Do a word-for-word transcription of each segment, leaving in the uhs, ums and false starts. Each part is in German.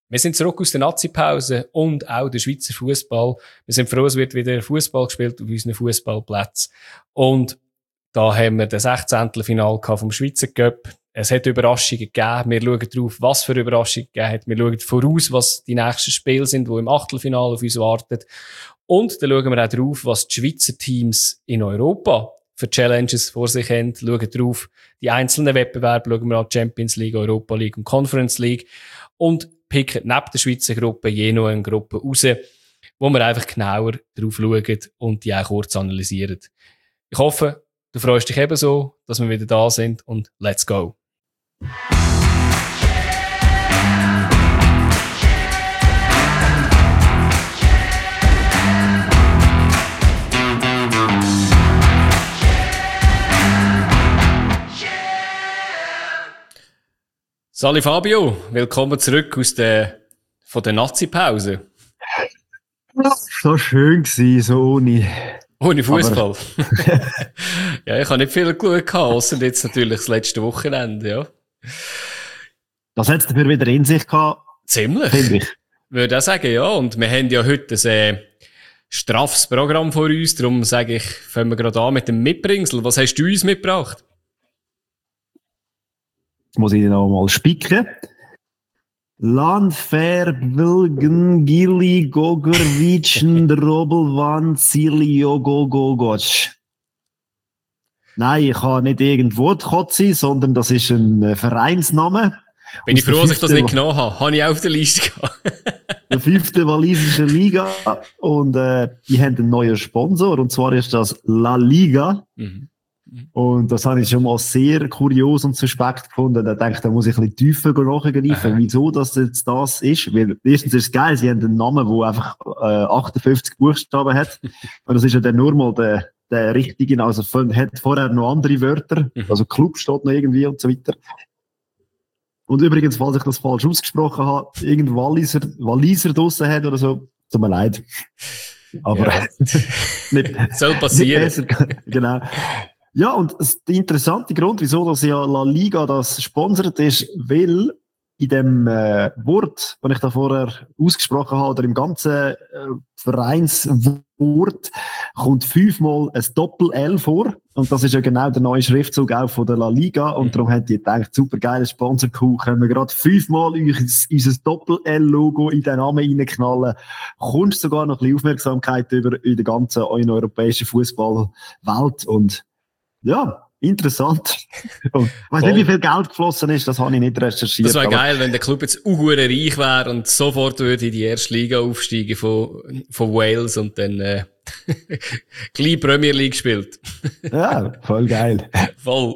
Wir sind zurück aus der Nazi-Pause und auch der Schweizer Fußball. Wir sind froh, es wird wieder Fußball gespielt auf unseren Fußballplätzen. Und da haben wir das Sechzehntelfinale vom Schweizer Cup. Es hat Überraschungen gegeben. Wir schauen darauf, was für Überraschungen es gegeben hat. Wir schauen voraus, was die nächsten Spiele sind, die im Achtelfinale auf uns warten. Und dann schauen wir auch darauf, was die Schweizer Teams in Europa für Challenges vor sich haben. Schauen darauf, die einzelnen Wettbewerbe, schauen wir an Champions League, Europa League und Conference League. Und picken neben der Schweizer Gruppe je noch eine Gruppe raus, wo wir einfach genauer drauf schauen und die auch kurz analysieren. Ich hoffe, du freust dich ebenso, dass wir wieder da sind und let's go! Sali Fabio, willkommen zurück aus der, von der Nazi-Pause. So schön gewesen, so ohne. Ohne Fußball. Ja, ich habe nicht viel geschaut, außer jetzt natürlich das letzte Wochenende, ja. Das hat es dafür wieder in sich gehabt. Ziemlich. Finde ich. Würde auch sagen, ja. Und wir haben ja heute ein äh, straffes Programm vor uns, darum sage ich, fangen wir gerade an mit dem Mitbringsel. Was hast du uns mitgebracht? Jetzt muss ich noch mal spicken. Landverbilgen Gili Gogorwitschen Drobelwan Silio Gogogoc. Nein, ich habe nicht irgendwo die Kotze, sondern das ist ein Vereinsname. Bin ich froh, dass ich das nicht genommen habe. Habe ich auch auf der Liste gehabt. Der fünfte walisische Liga. Und äh, die haben einen neuen Sponsor. Und zwar ist das La Liga. Mhm. Und das habe ich schon mal sehr kurios und suspekt gefunden. Da denke ich, da muss ich ein bisschen tiefer nachgreifen, wieso das jetzt das ist. Weil erstens ist es geil, sie haben einen Namen, der einfach äh, achtundfünfzig Buchstaben hat. Und das ist ja dann nur mal der, der richtige, also hat vorher noch andere Wörter. Also Club steht noch irgendwie und so weiter. Und übrigens, falls ich das falsch ausgesprochen habe, irgendein Walliser, Walliser draussen hat oder so, tut mir leid. Aber ja. nicht, soll passieren. Nicht besser, genau. Ja, und der interessante Grund, wieso das ja La Liga das sponsert, ist, weil in dem äh, Wort, das ich da vorher ausgesprochen habe, oder im ganzen äh, Vereinswort, kommt fünfmal ein Doppel-L vor. Und das ist ja genau der neue Schriftzug auch von der La Liga. Und darum haben die gedacht, super geiles Sponsor-Coup, können wir gerade fünfmal unser Doppel-L-Logo in den Namen reinknallen. Kommst sogar noch ein bisschen Aufmerksamkeit über in der ganzen europäischen Fußballwelt. Und ja, interessant. Ich weiss nicht, wie viel Geld geflossen ist, das habe ich nicht recherchiert. Das wäre geil, wenn der Club jetzt auch reich wäre und sofort würde in die erste Liga aufsteigen von, von Wales und dann äh, gleich Premier League spielt. Ja, voll geil. Voll.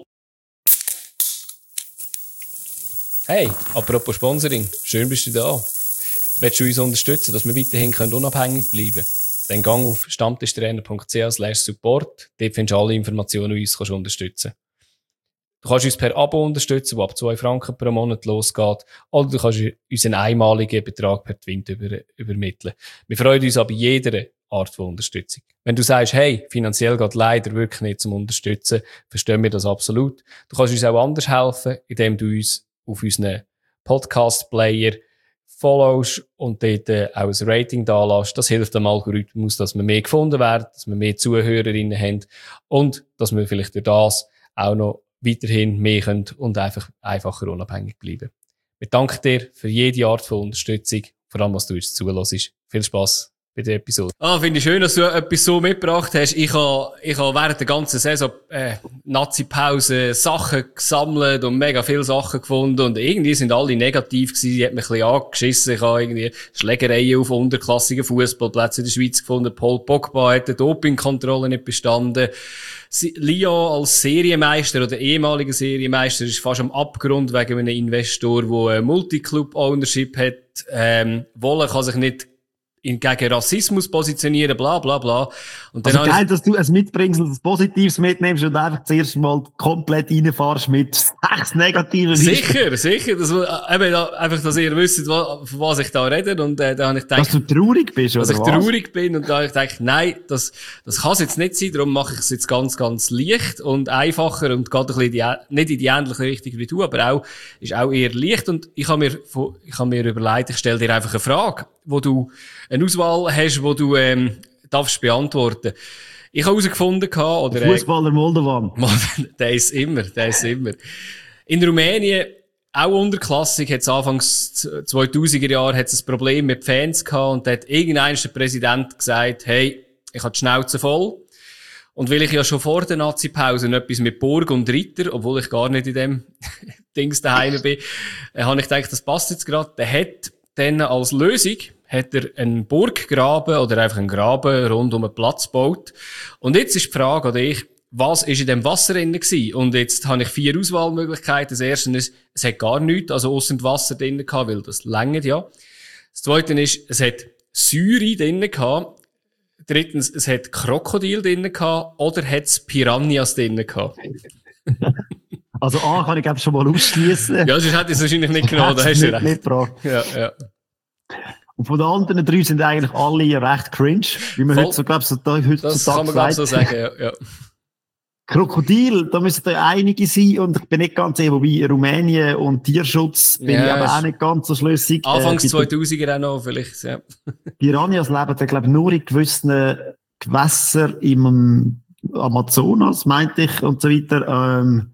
Hey, apropos Sponsoring, schön bist du da. Willst du uns unterstützen, dass wir weiterhin unabhängig bleiben können? Dann gang auf stammtischtrainer.ch slash support. Dort findest du alle Informationen, die uns unterstützen kannst. Du kannst uns per Abo unterstützen, das ab zwei Franken pro Monat losgeht. Oder du kannst uns einen einmaligen Betrag per Twint über, übermitteln. Wir freuen uns aber jeder Art von Unterstützung. Wenn du sagst, hey, finanziell geht leider wirklich nicht zum Unterstützen, verstehen wir das absolut. Du kannst uns auch anders helfen, indem du uns auf unseren Podcast-Player followst und dort äh, auch ein Rating da lässt. Das hilft dem Algorithmus, dass wir mehr gefunden werden, dass wir mehr Zuhörerinnen haben und dass wir vielleicht durch das auch noch weiterhin mehr können und einfach einfacher unabhängig bleiben. Wir danken dir für jede Art von Unterstützung, vor allem was du uns zulässt. Viel Spass bei der Episode. Ah, finde ich schön, dass du etwas so mitgebracht hast. Ich habe, ich habe während der ganzen Saison, äh, Nazi-Pause Sachen gesammelt und mega viele Sachen gefunden und irgendwie sind alle negativ gewesen. Die hat mich ein bisschen angeschissen. Ich habe irgendwie Schlägereien auf unterklassigen Fußballplätzen in der Schweiz gefunden. Paul Pogba hat die Dopingkontrolle nicht bestanden. Lyon als Serienmeister oder ehemaliger Serienmeister ist fast am Abgrund wegen einem Investor, der Multiclub-Ownership hat. Ähm, Wolle kann sich nicht ihn gegen Rassismus positionieren, bla, bla, bla. Und dann also geil, ich, dass du ein Mitbringsel, das Positives mitnimmst und einfach zuerst mal komplett reinfährst mit sechs negativen Sicher, sicher. Das, eben, einfach, dass ihr wisst, von was ich da rede. Und, äh, da habe ich gedacht, dass du traurig bist, dass oder ich was? traurig bin. Und da habe ich gedacht, nein, das, das kann es jetzt nicht sein. Darum mache ich es jetzt ganz, ganz leicht und einfacher und geht ein bisschen die, nicht in die ähnliche Richtung wie du, aber auch, ist auch eher leicht. Und ich habe mir, ich habe mir überlegt, ich stelle dir einfach eine Frage, wo du eine Auswahl hast, wo du, ähm, darfst beantworten. Ich habe herausgefunden, oder, Fußballer Moldovan. der ist immer, der ist immer. In Rumänien, auch unterklassig, hat es anfangs zweitausender Jahre hat es ein Problem mit Fans gehabt und da hat irgendein der Präsident gesagt, hey, ich habe die Schnauze voll. Und weil ich ja schon vor der Nazi-Pause etwas mit Burg und Ritter, obwohl ich gar nicht in dem Dings daheim bin, äh, habe ich gedacht, das passt jetzt gerade. Der hat dann als Lösung hat er einen Burggraben oder einfach einen Graben rund um einen Platz gebaut. Und jetzt ist die Frage an dich, was ist in dem Wasser drin gewesen? Und jetzt habe ich vier Auswahlmöglichkeiten. Das erste ist, es hat gar nichts, also ausser Wasser drin gehabt, weil das längert ja. Das zweite ist, es hat Säure drin gehabt. Drittens, es hat Krokodil drin gehabt oder hat es Piranhas drin gehabt? Also A kann ich glaube schon mal ausschließen. Ja, sonst hätte ich es wahrscheinlich nicht genommen, da hast du recht. Nicht dran. Ja, ja. Und von den anderen drei sind eigentlich alle recht cringe, wie man Voll. heute so, glaub, so, heutzutage Das kann man glaube so sagen, ja, ja. Krokodil, da müssen da einige sein und ich bin nicht ganz sicher, wobei Rumänien und Tierschutz bin Ja, ich aber ist- auch nicht ganz so schlüssig. Anfangs Äh, bei den zweitausender auch noch, vielleicht, ja. Piranhas leben, ich glaube, nur in gewissen Gewässern im Amazonas, meinte ich, und so weiter. Ähm,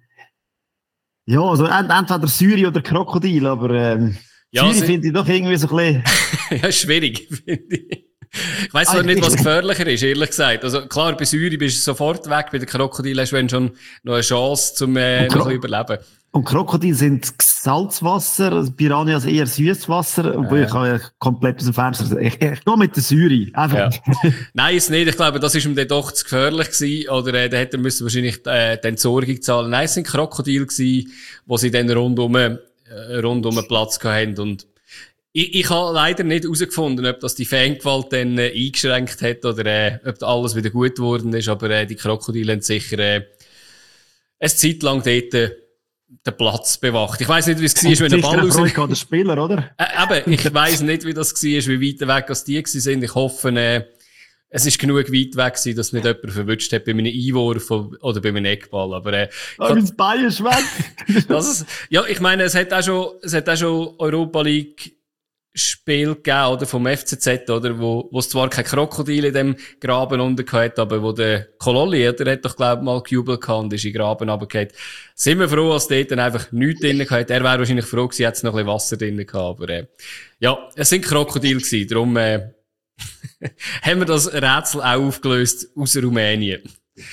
ja, also ent- entweder Säure oder Krokodil, aber ähm, Ja, Säure sie- finde ich doch irgendwie so ein bisschen... Ja, schwierig, finde ich. Ich weiss zwar Ah, nicht, ich- was gefährlicher ist, ehrlich gesagt. Also, klar, bei Säure bist du sofort weg, bei den Krokodilen hast du wenn schon noch eine Chance, zum, äh, Und noch Kro- ein bisschen überleben. Und Krokodil sind Salzwasser, also Piranhas eher Süßwasser, obwohl Ja. ich kann ja komplett aus dem Fenster sagen. Ich, ich gehe mit der Säure. Einfach. Nein, ist nicht. Ich glaube, das ist ihm dann doch zu gefährlich gewesen. Oder, äh, da hätte er müssen wahrscheinlich, äh, die Entsorgung zahlen. Nein, es sind Krokodile gewesen, wo sie dann rundum, äh, rundum einen Platz gehabt haben. Und ich, ich habe leider nicht herausgefunden, ob das die Fangewalt dann äh, eingeschränkt hat oder äh, ob da alles wieder gut geworden ist. Aber äh, die Krokodile haben sicher äh, eine Zeit lang dort äh, den Platz bewacht. Ich weiss nicht, wie es war, wenn der Ball raus... Freude gehabt, der Spieler, oder? Äh, eben, ich weiss nicht, wie das war, wie weit weg als die gewesen sind. Ich hoffe, äh, es ist genug weit weg gewesen, dass nicht jemand verwünscht hat bei einem Einwurf oder bei einem Eckball. Aber äh, Aber das Bein ist weg. das ist, ja, ich meine, es hat auch schon, es hat auch schon Europa League Spiel gegeben, oder, vom F C Z, oder, wo, wo es zwar kein Krokodil in dem Graben unten gehabt, aber wo der Kololli, der hat doch, glaub ich, mal gejubelt gehabt und ist in den Graben runtergefallen. Sind wir froh, dass dort dann einfach nichts drin gehabt. Er wäre wahrscheinlich froh gewesen, hätte es noch ein bisschen Wasser drin gehabt, aber, äh, ja, es sind Krokodile gewesen, darum, äh, haben wir das Rätsel auch aufgelöst aus Rumänien.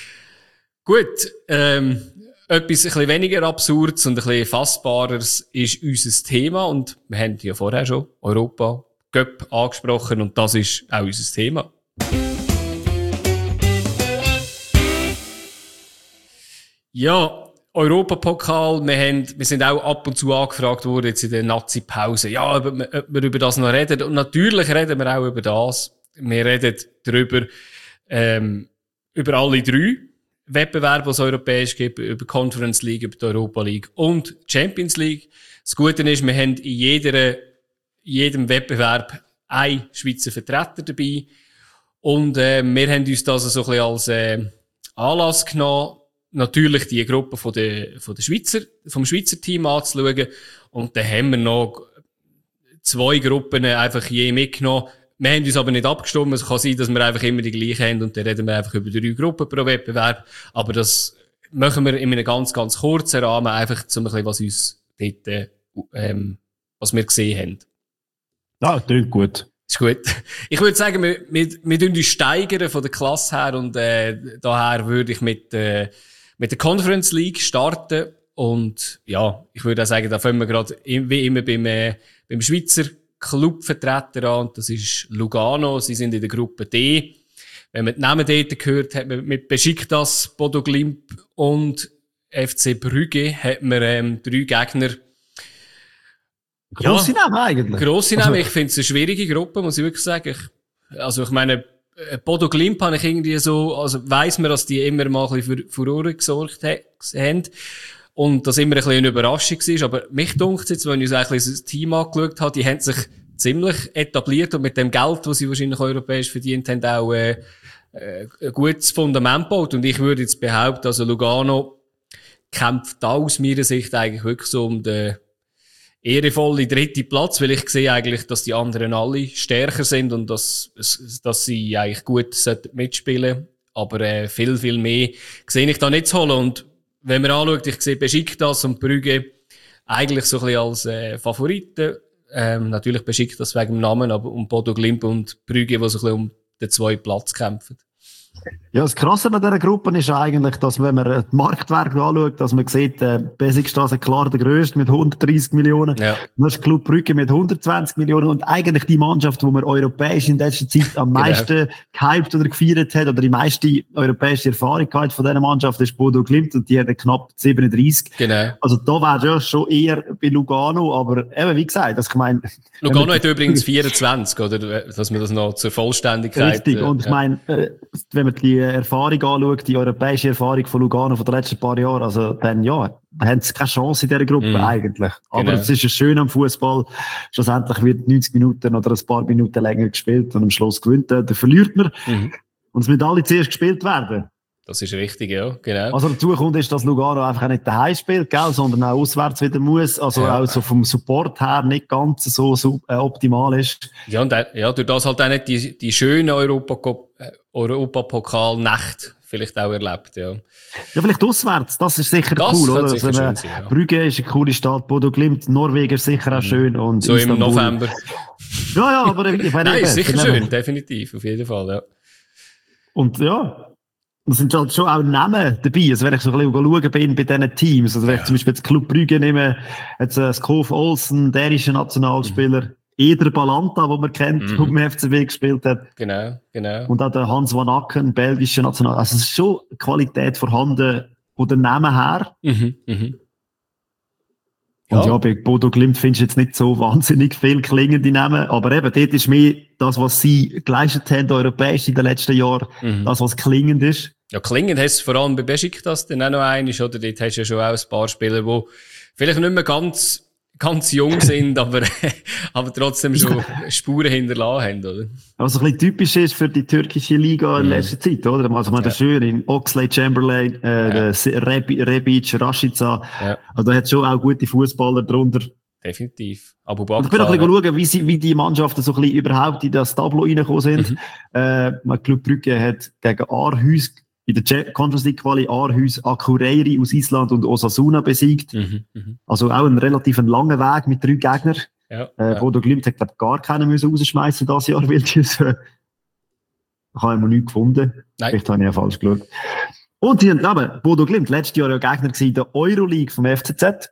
Gut, ähm, etwas ein bisschen weniger Absurdes und ein bisschen Fassbareres ist unser Thema. Und wir haben ja vorher schon Europa Cup angesprochen und das ist auch unser Thema. Ja, Europapokal, wir haben, wir sind auch ab und zu angefragt worden jetzt in der Nazi-Pause. Ja, ob wir, ob wir über das noch reden. Und natürlich reden wir auch über das. Wir reden darüber, ähm, über alle drei Wettbewerbe, die es europäisch gibt, über Conference League, über die Europa League und Champions League. Das Gute ist, wir haben in jeder, jedem Wettbewerb einen Schweizer Vertreter dabei. Und, äh, wir haben uns das so ein bisschen als, äh, Anlass genommen, natürlich die Gruppe von der, von der Schweizer, vom Schweizer Team anzuschauen. Und dann haben wir noch zwei Gruppen einfach je mitgenommen. Wir haben uns aber nicht abgestimmt. Es kann sein, dass wir einfach immer die gleichen haben und dann reden wir einfach über drei Gruppen pro Wettbewerb. Aber das machen wir in einem ganz, ganz kurzen Rahmen, einfach um ein bisschen, was uns dort, äh, ähm, was wir gesehen haben. Ja, klingt gut. Ist gut. Ich würde sagen, wir, wir, wir tun uns steigern von der Klasse her und äh, daher würde ich mit, äh, mit der Conference League starten und ja, ich würde auch sagen, da fangen wir gerade wie immer beim, äh, beim Schweizer Clubvertreter an und das ist Lugano. Sie sind in der Gruppe D. Wenn man die Namen dort gehört, hat man mit Besiktas, Bodo Glimt und F C Brügge hat man ähm, drei Gegner. Grosse Ja, Namen eigentlich. Grosse Namen. Also- Ich finde es eine schwierige Gruppe, muss ich wirklich sagen. Ich Also ich meine, Bodo Glimt habe ich irgendwie so, also weiss man, dass die immer mal ein bisschen für Furore gesorgt haben. Und das immer ein bisschen eine Überraschung war. Aber mich dunkt jetzt, wenn ich so ein bisschen das Team angeschaut habe, die haben sich ziemlich etabliert und mit dem Geld, das sie wahrscheinlich europäisch verdient haben, auch äh, äh, ein gutes Fundament gebaut. Und ich würde jetzt behaupten, also Lugano kämpft da aus meiner Sicht eigentlich wirklich so um den ehrenvollen dritten Platz, weil ich sehe eigentlich, dass die anderen alle stärker sind und dass, dass sie eigentlich gut mitspielen sollten. Aber äh, viel, viel mehr sehe ich da nicht zu holen. Und wenn man anschaut, ich sehe Besiktas und Brügge eigentlich so ein bisschen als äh, Favoriten. Ähm, natürlich Besiktas wegen dem Namen, aber um Bodo Glimt und Brügge, die so ein bisschen um den zweiten Platz kämpfen. Ja, das Krasse an dieser Gruppe ist eigentlich, dass wenn man die Marktwerte anschaut, dass man sieht, äh, Besiktas ist klar der grösste mit hundertdreissig Millionen. Ja. Dann ist Club Brügge mit hundertzwanzig Millionen und eigentlich die Mannschaft, die man europäisch in letzter Zeit am meisten genau. gehypt oder gefeiert hat oder die meiste europäische Erfahrung hat von dieser Mannschaft ist Bodo Glimt und die hat knapp siebenunddreissig. Genau. Also da wäre ja schon eher bei Lugano, aber eben wie gesagt, dass ich meine... Lugano hat übrigens vierundzwanzig, oder? Dass man das noch zur Vollständigkeit... Richtig, und ich ja. meine, äh, wenn man die Erfahrung anschaut, die europäische Erfahrung von Lugano von den letzten paar Jahren, also dann ja, haben sie keine Chance in dieser Gruppe mm. eigentlich. Aber genau. Es ist ja schön am Fußball. Schlussendlich wird neunzig Minuten oder ein paar Minuten länger gespielt und am Schluss gewinnt er, dann verliert man. Mm. Und es müssen alle zuerst gespielt werden. Das ist richtig, ja, genau. Also dazu kommt ist, dass Lugano einfach auch nicht daheim spielt, gell, sondern auch auswärts wieder muss. Also ja. auch so vom Support her nicht ganz so, so äh, optimal ist. Ja, und ja, durch das halt auch nicht die, die schöne Europa, Europapokal-Nacht vielleicht auch erlebt, ja. Ja, vielleicht auswärts, das ist sicher das cool, oder? Sicher also, schön sein, ja. Brügge ist eine coole Stadt, Bodo Glimt, Norwegen ist sicher auch schön. Und so Istanbul. im November. Ja, ja, aber ich meine, nein, ist sicher schön, definitiv, auf jeden Fall, ja. Und ja, da sind halt schon auch Namen dabei. Also wenn ich so ein bisschen schauen bin bei diesen Teams, also wenn ja. ich zum Beispiel jetzt Club Brügge nehme, jetzt äh, Skov Olsen, dänischer Nationalspieler, mhm. Eder Balanta, den man kennt, mhm. der beim F C B gespielt hat. Genau, genau. Und auch der Hans van Aken, belgischer National. Also es ist schon Qualität vorhanden von den Namen her. Mhm. Mhm. Und ja. ja, bei Bodo Glimt findest du jetzt nicht so wahnsinnig viel klingende Namen, aber eben, dort ist mehr das, was sie geleistet haben, europäisch in den letzten Jahren, mhm. das, was klingend ist. Ja, klingend hast du vor allem bei Besiktas dann auch noch einen, oder? Dort hast du ja schon auch ein paar Spieler, die vielleicht nicht mehr ganz, ganz jung sind, aber, aber trotzdem schon Spuren hinterlassen haben, oder? Was ein bisschen typisch ist für die türkische Liga in letzter Zeit, oder? Also, man hat ja. schön in Oxlade Chamberlain, äh, ja. Rebic, Rashica. Ja. Also, da hat schon auch gute Fußballer drunter. Definitiv. Abu Bakr. Und ich bin auch ein bisschen schauen, wie sie, wie die Mannschaften so ein bisschen überhaupt in das Tableau reingekommen sind. Mhm. Äh, man Club Brügge hat gegen Aarhus in der Conference League Quali Aarhus, Akureyri aus Island und Osasuna besiegt. Mhm, mh. Also auch ein relativ langer Weg mit drei Gegnern. Ja, äh, ja. Bodo Glimt hat, glaub, gar keinen müssen rausschmeißen dieses Jahr, weil die, äh, da habe ich noch nichts gefunden. Nein. Vielleicht habe ich ja falsch geschaut. Und die haben, eben, Bodo Glimt, letztes Jahr ja Gegner gewesen, der Euroleague vom F C Z.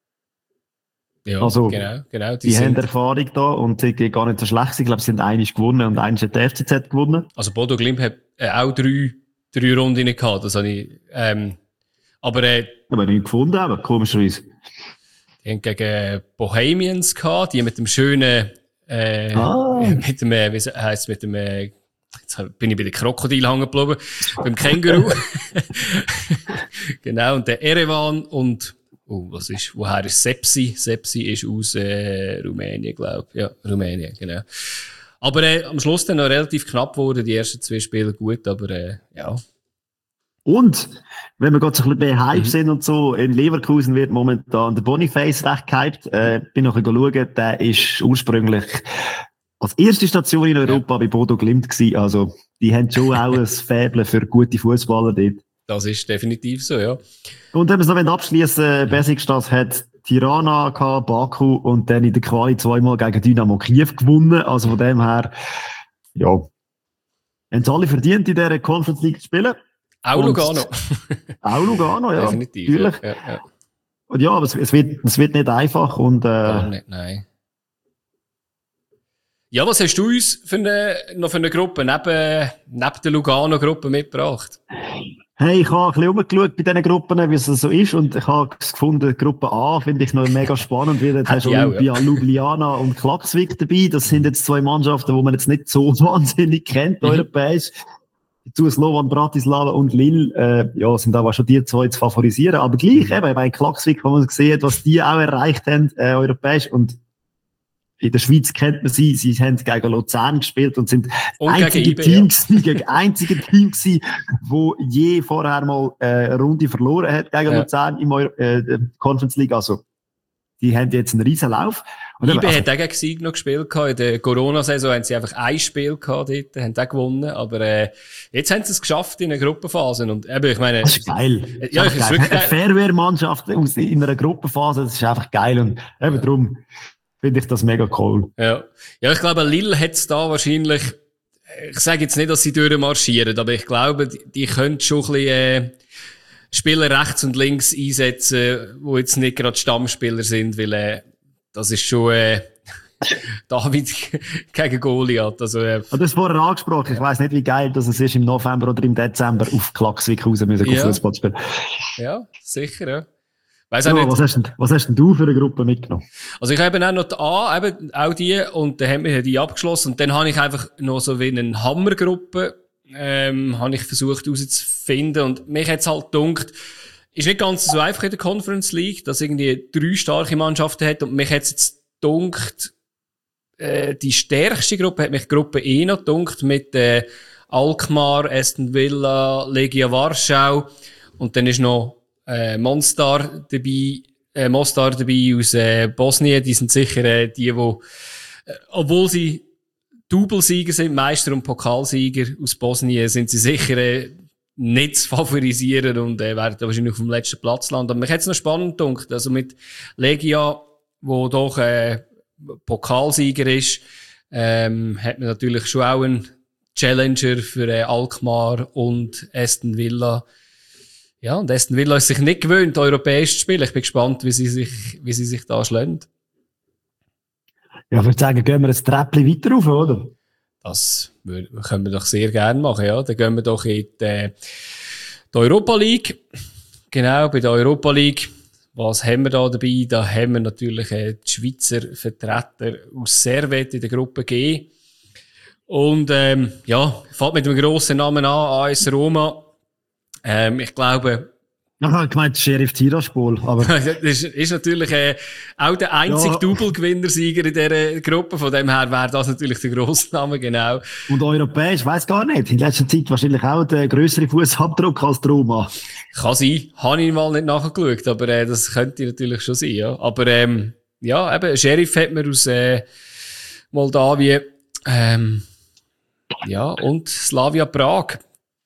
Ja, also, genau, genau. Die, die haben Erfahrung da und die gar nicht so schlecht. Ich glaube, sie haben einiges gewonnen und einiges hat der F C Z gewonnen. Also Bodo Glimt hat äh, auch drei drei Runden gehabt, das habe ich, ähm, aber, äh, aber nicht gefunden, aber komischerweise. Die haben gegen Bohemians gehabt, die mit dem schönen, äh, ah. mit dem, äh, wie heisst mit dem, äh, jetzt bin ich bei den Krokodil hängen geblieben, beim Känguru. Genau, und der Erevan und, oh, was ist, woher ist Sepsi? Sepsi ist aus, äh, Rumänien, glaube ich. Ja, Rumänien, genau. Aber äh, am Schluss dann noch relativ knapp geworden, die ersten zwei Spiele gut, aber äh, ja. Und, wenn wir gerade so ein bisschen Hype mhm. sind und so, in Leverkusen wird momentan der Boniface recht gehypt. Äh, bin noch ein bisschen schauen, der ist ursprünglich als erste Station in Europa ja. bei Bodo Glimt gewesen. Also, die haben schon auch ein Faible für gute Fußballer dort. Das ist definitiv so, ja. Und wenn wir es noch abschließen, mhm. Besiktas hat Tirana gehabt, Baku und dann in der Quali zweimal gegen Dynamo Kiew gewonnen. Also von dem her, ja, haben sie alle verdient, in dieser Conference League zu spielen. Auch Lugano. Auch Lugano, ja. Definitiv. Natürlich. Ja, ja. Und ja, aber es, es, wird, es wird nicht einfach und, äh, Gar nicht, nein. Ja, was hast du uns für eine, noch für eine Gruppe neben, neben der Lugano-Gruppe mitgebracht? Hey, ich habe ein bisschen rumgeschaut bei diesen Gruppen, wie es so ist, und ich habe gefunden, Gruppe A finde ich noch mega spannend, weil jetzt hast du Olympia, auch, ja. Ljubljana und Klaksvik dabei. Das sind jetzt zwei Mannschaften, die man jetzt nicht so wahnsinnig kennt, mhm. europäisch. Dazu Slovan Bratislava und Lille, äh, ja, sind aber schon die zwei zu favorisieren. Aber gleich, eben, bei Klaksvik, wo man gesehen, was die auch erreicht haben, äh, europäisch. Und in der Schweiz kennt man sie, sie haben gegen Luzern gespielt und sind und einzige gegen Team gewesen, gegen einzige Team gewesen, wo je vorher mal äh, eine Runde verloren hat gegen ja. Luzern im Euro, äh, Conference League. Also, die haben jetzt einen riesen Lauf. Und I B also, hat auch gegen Sieg noch gespielt gehabt. In der Corona-Saison haben sie einfach ein Spiel gehabt dort, haben auch gewonnen. Aber äh, jetzt haben sie es geschafft in einer Gruppenphase. Und eben, ich meine, das ist geil. Äh, ja, das ist geil. wirklich eine Fairwehr-Mannschaft in einer Gruppenphase, das ist einfach geil. Und eben ja. darum finde ich das mega cool. Ja, ja, ich glaube, Lille hat es da wahrscheinlich, ich sage jetzt nicht, dass sie durchmarschieren, aber ich glaube, die, die können schon ein bisschen äh, Spieler rechts und links einsetzen, die jetzt nicht gerade Stammspieler sind, weil äh, das ist schon äh, David gegen Goliath. Also, äh, du hast vorher angesprochen, ich weiss nicht, wie geil das ist, im November oder im Dezember auf Klaksvik raus müssen ja. Fußball spielen. Ja, sicher, ja. Weiss ja, auch nicht. Was, hast denn, was hast denn du für eine Gruppe mitgenommen? Also ich habe auch noch die A, eben auch die, und dann haben wir die abgeschlossen. Und dann habe ich einfach noch so wie eine Hammergruppe, ähm, habe ich versucht herauszufinden. Und mich hat es halt gedacht, ist nicht ganz so einfach in der Conference League, dass irgendwie drei starke Mannschaften hat. Und mich hat es jetzt gedacht, äh, die stärkste Gruppe hat mich Gruppe E noch gedacht, mit äh, Alkmaar, Aston Villa, Legia Warschau. Und dann ist noch Äh, Monstar dabei, äh, Mostar dabei aus äh, Bosnien, die sind sicher äh, die, wo, äh, obwohl sie Doublesieger sind, Meister und Pokalsieger aus Bosnien, sind sie sicher äh, nicht zu favorisieren und äh, werden wahrscheinlich auf dem letzten Platz landen. Aber mich hat es noch spannend gedacht, also mit Legia, wo doch äh, Pokalsieger ist, ähm, hat man natürlich schon auch einen Challenger für äh, Alkmaar und Aston Villa. Ja, und Aston Villa ist sich nicht gewöhnt, europäisch zu spielen. Ich bin gespannt, wie sie sich, wie sie sich da schlagen. Ja, ich würde sagen, gehen wir ein Treppchen weiter rauf, oder? Das können wir doch sehr gerne machen, ja. Dann gehen wir doch in die, die Europa League. Genau, bei der Europa League. Was haben wir da dabei? Da haben wir natürlich äh, die Schweizer Vertreter aus Servette in der Gruppe G. Und, ähm, ja, fängt mit einem grossen Namen an, A S Roma. Ähm, ich glaube... Ich habe gemeint, Sheriff Tiraspol, aber... das ist, ist natürlich äh, auch der einzige ja. Double-Gewinnersieger in dieser Gruppe. Von dem her wäre das natürlich der grosse Name, genau. Und europäisch, weiss gar nicht. In letzter Zeit wahrscheinlich auch der grössere Fußabdruck als die Roma. Kann sein. Habe ich mal nicht nachgeschaut, aber äh, das könnte natürlich schon sein, ja. Aber ähm, ja, eben, Sheriff hat man aus äh, Moldawien ähm, ja, und Slavia Prag.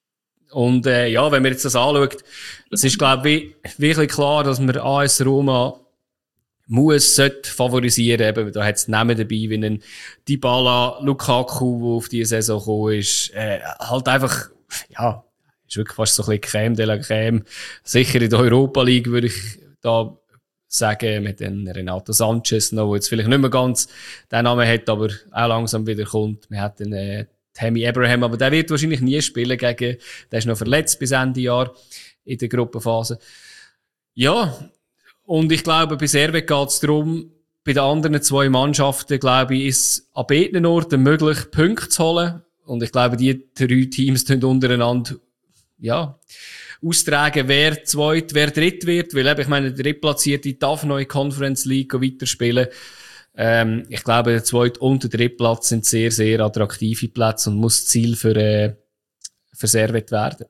Und äh, ja, wenn man jetzt das anschaut, es ist, glaube ich, wirklich klar, dass man A S Roma muss, sollte favorisieren. Eben, da hat es Namen dabei, wie ein Dybala, Lukaku, der auf diese Saison gekommen ist. Äh, halt einfach, ja, ist wirklich fast so ein bisschen Crème de la Crème. Sicher in der Europa League würde ich da sagen, mit den Renato Sanchez noch, der jetzt vielleicht nicht mehr ganz den Namen hat, aber auch langsam wieder kommt. Wir hatten äh, Tammy Abraham, aber der wird wahrscheinlich nie spielen gegen, der ist noch verletzt bis Ende Jahr in der Gruppenphase. Ja, und ich glaube, bei Servette geht es darum, bei den anderen zwei Mannschaften, glaube ich, ist es an beiden Orten möglich, Punkte zu holen. Und ich glaube, die drei Teams tun untereinander, ja, austragen, wer zweit, wer dritt wird, weil eben, ich meine, der Drittplatzierte darf noch in Conference League weiterspielen. Ähm, ich glaube, der zweite und der dritte Platz sind sehr, sehr attraktive Plätze und muss Ziel für, äh, für Servette werden.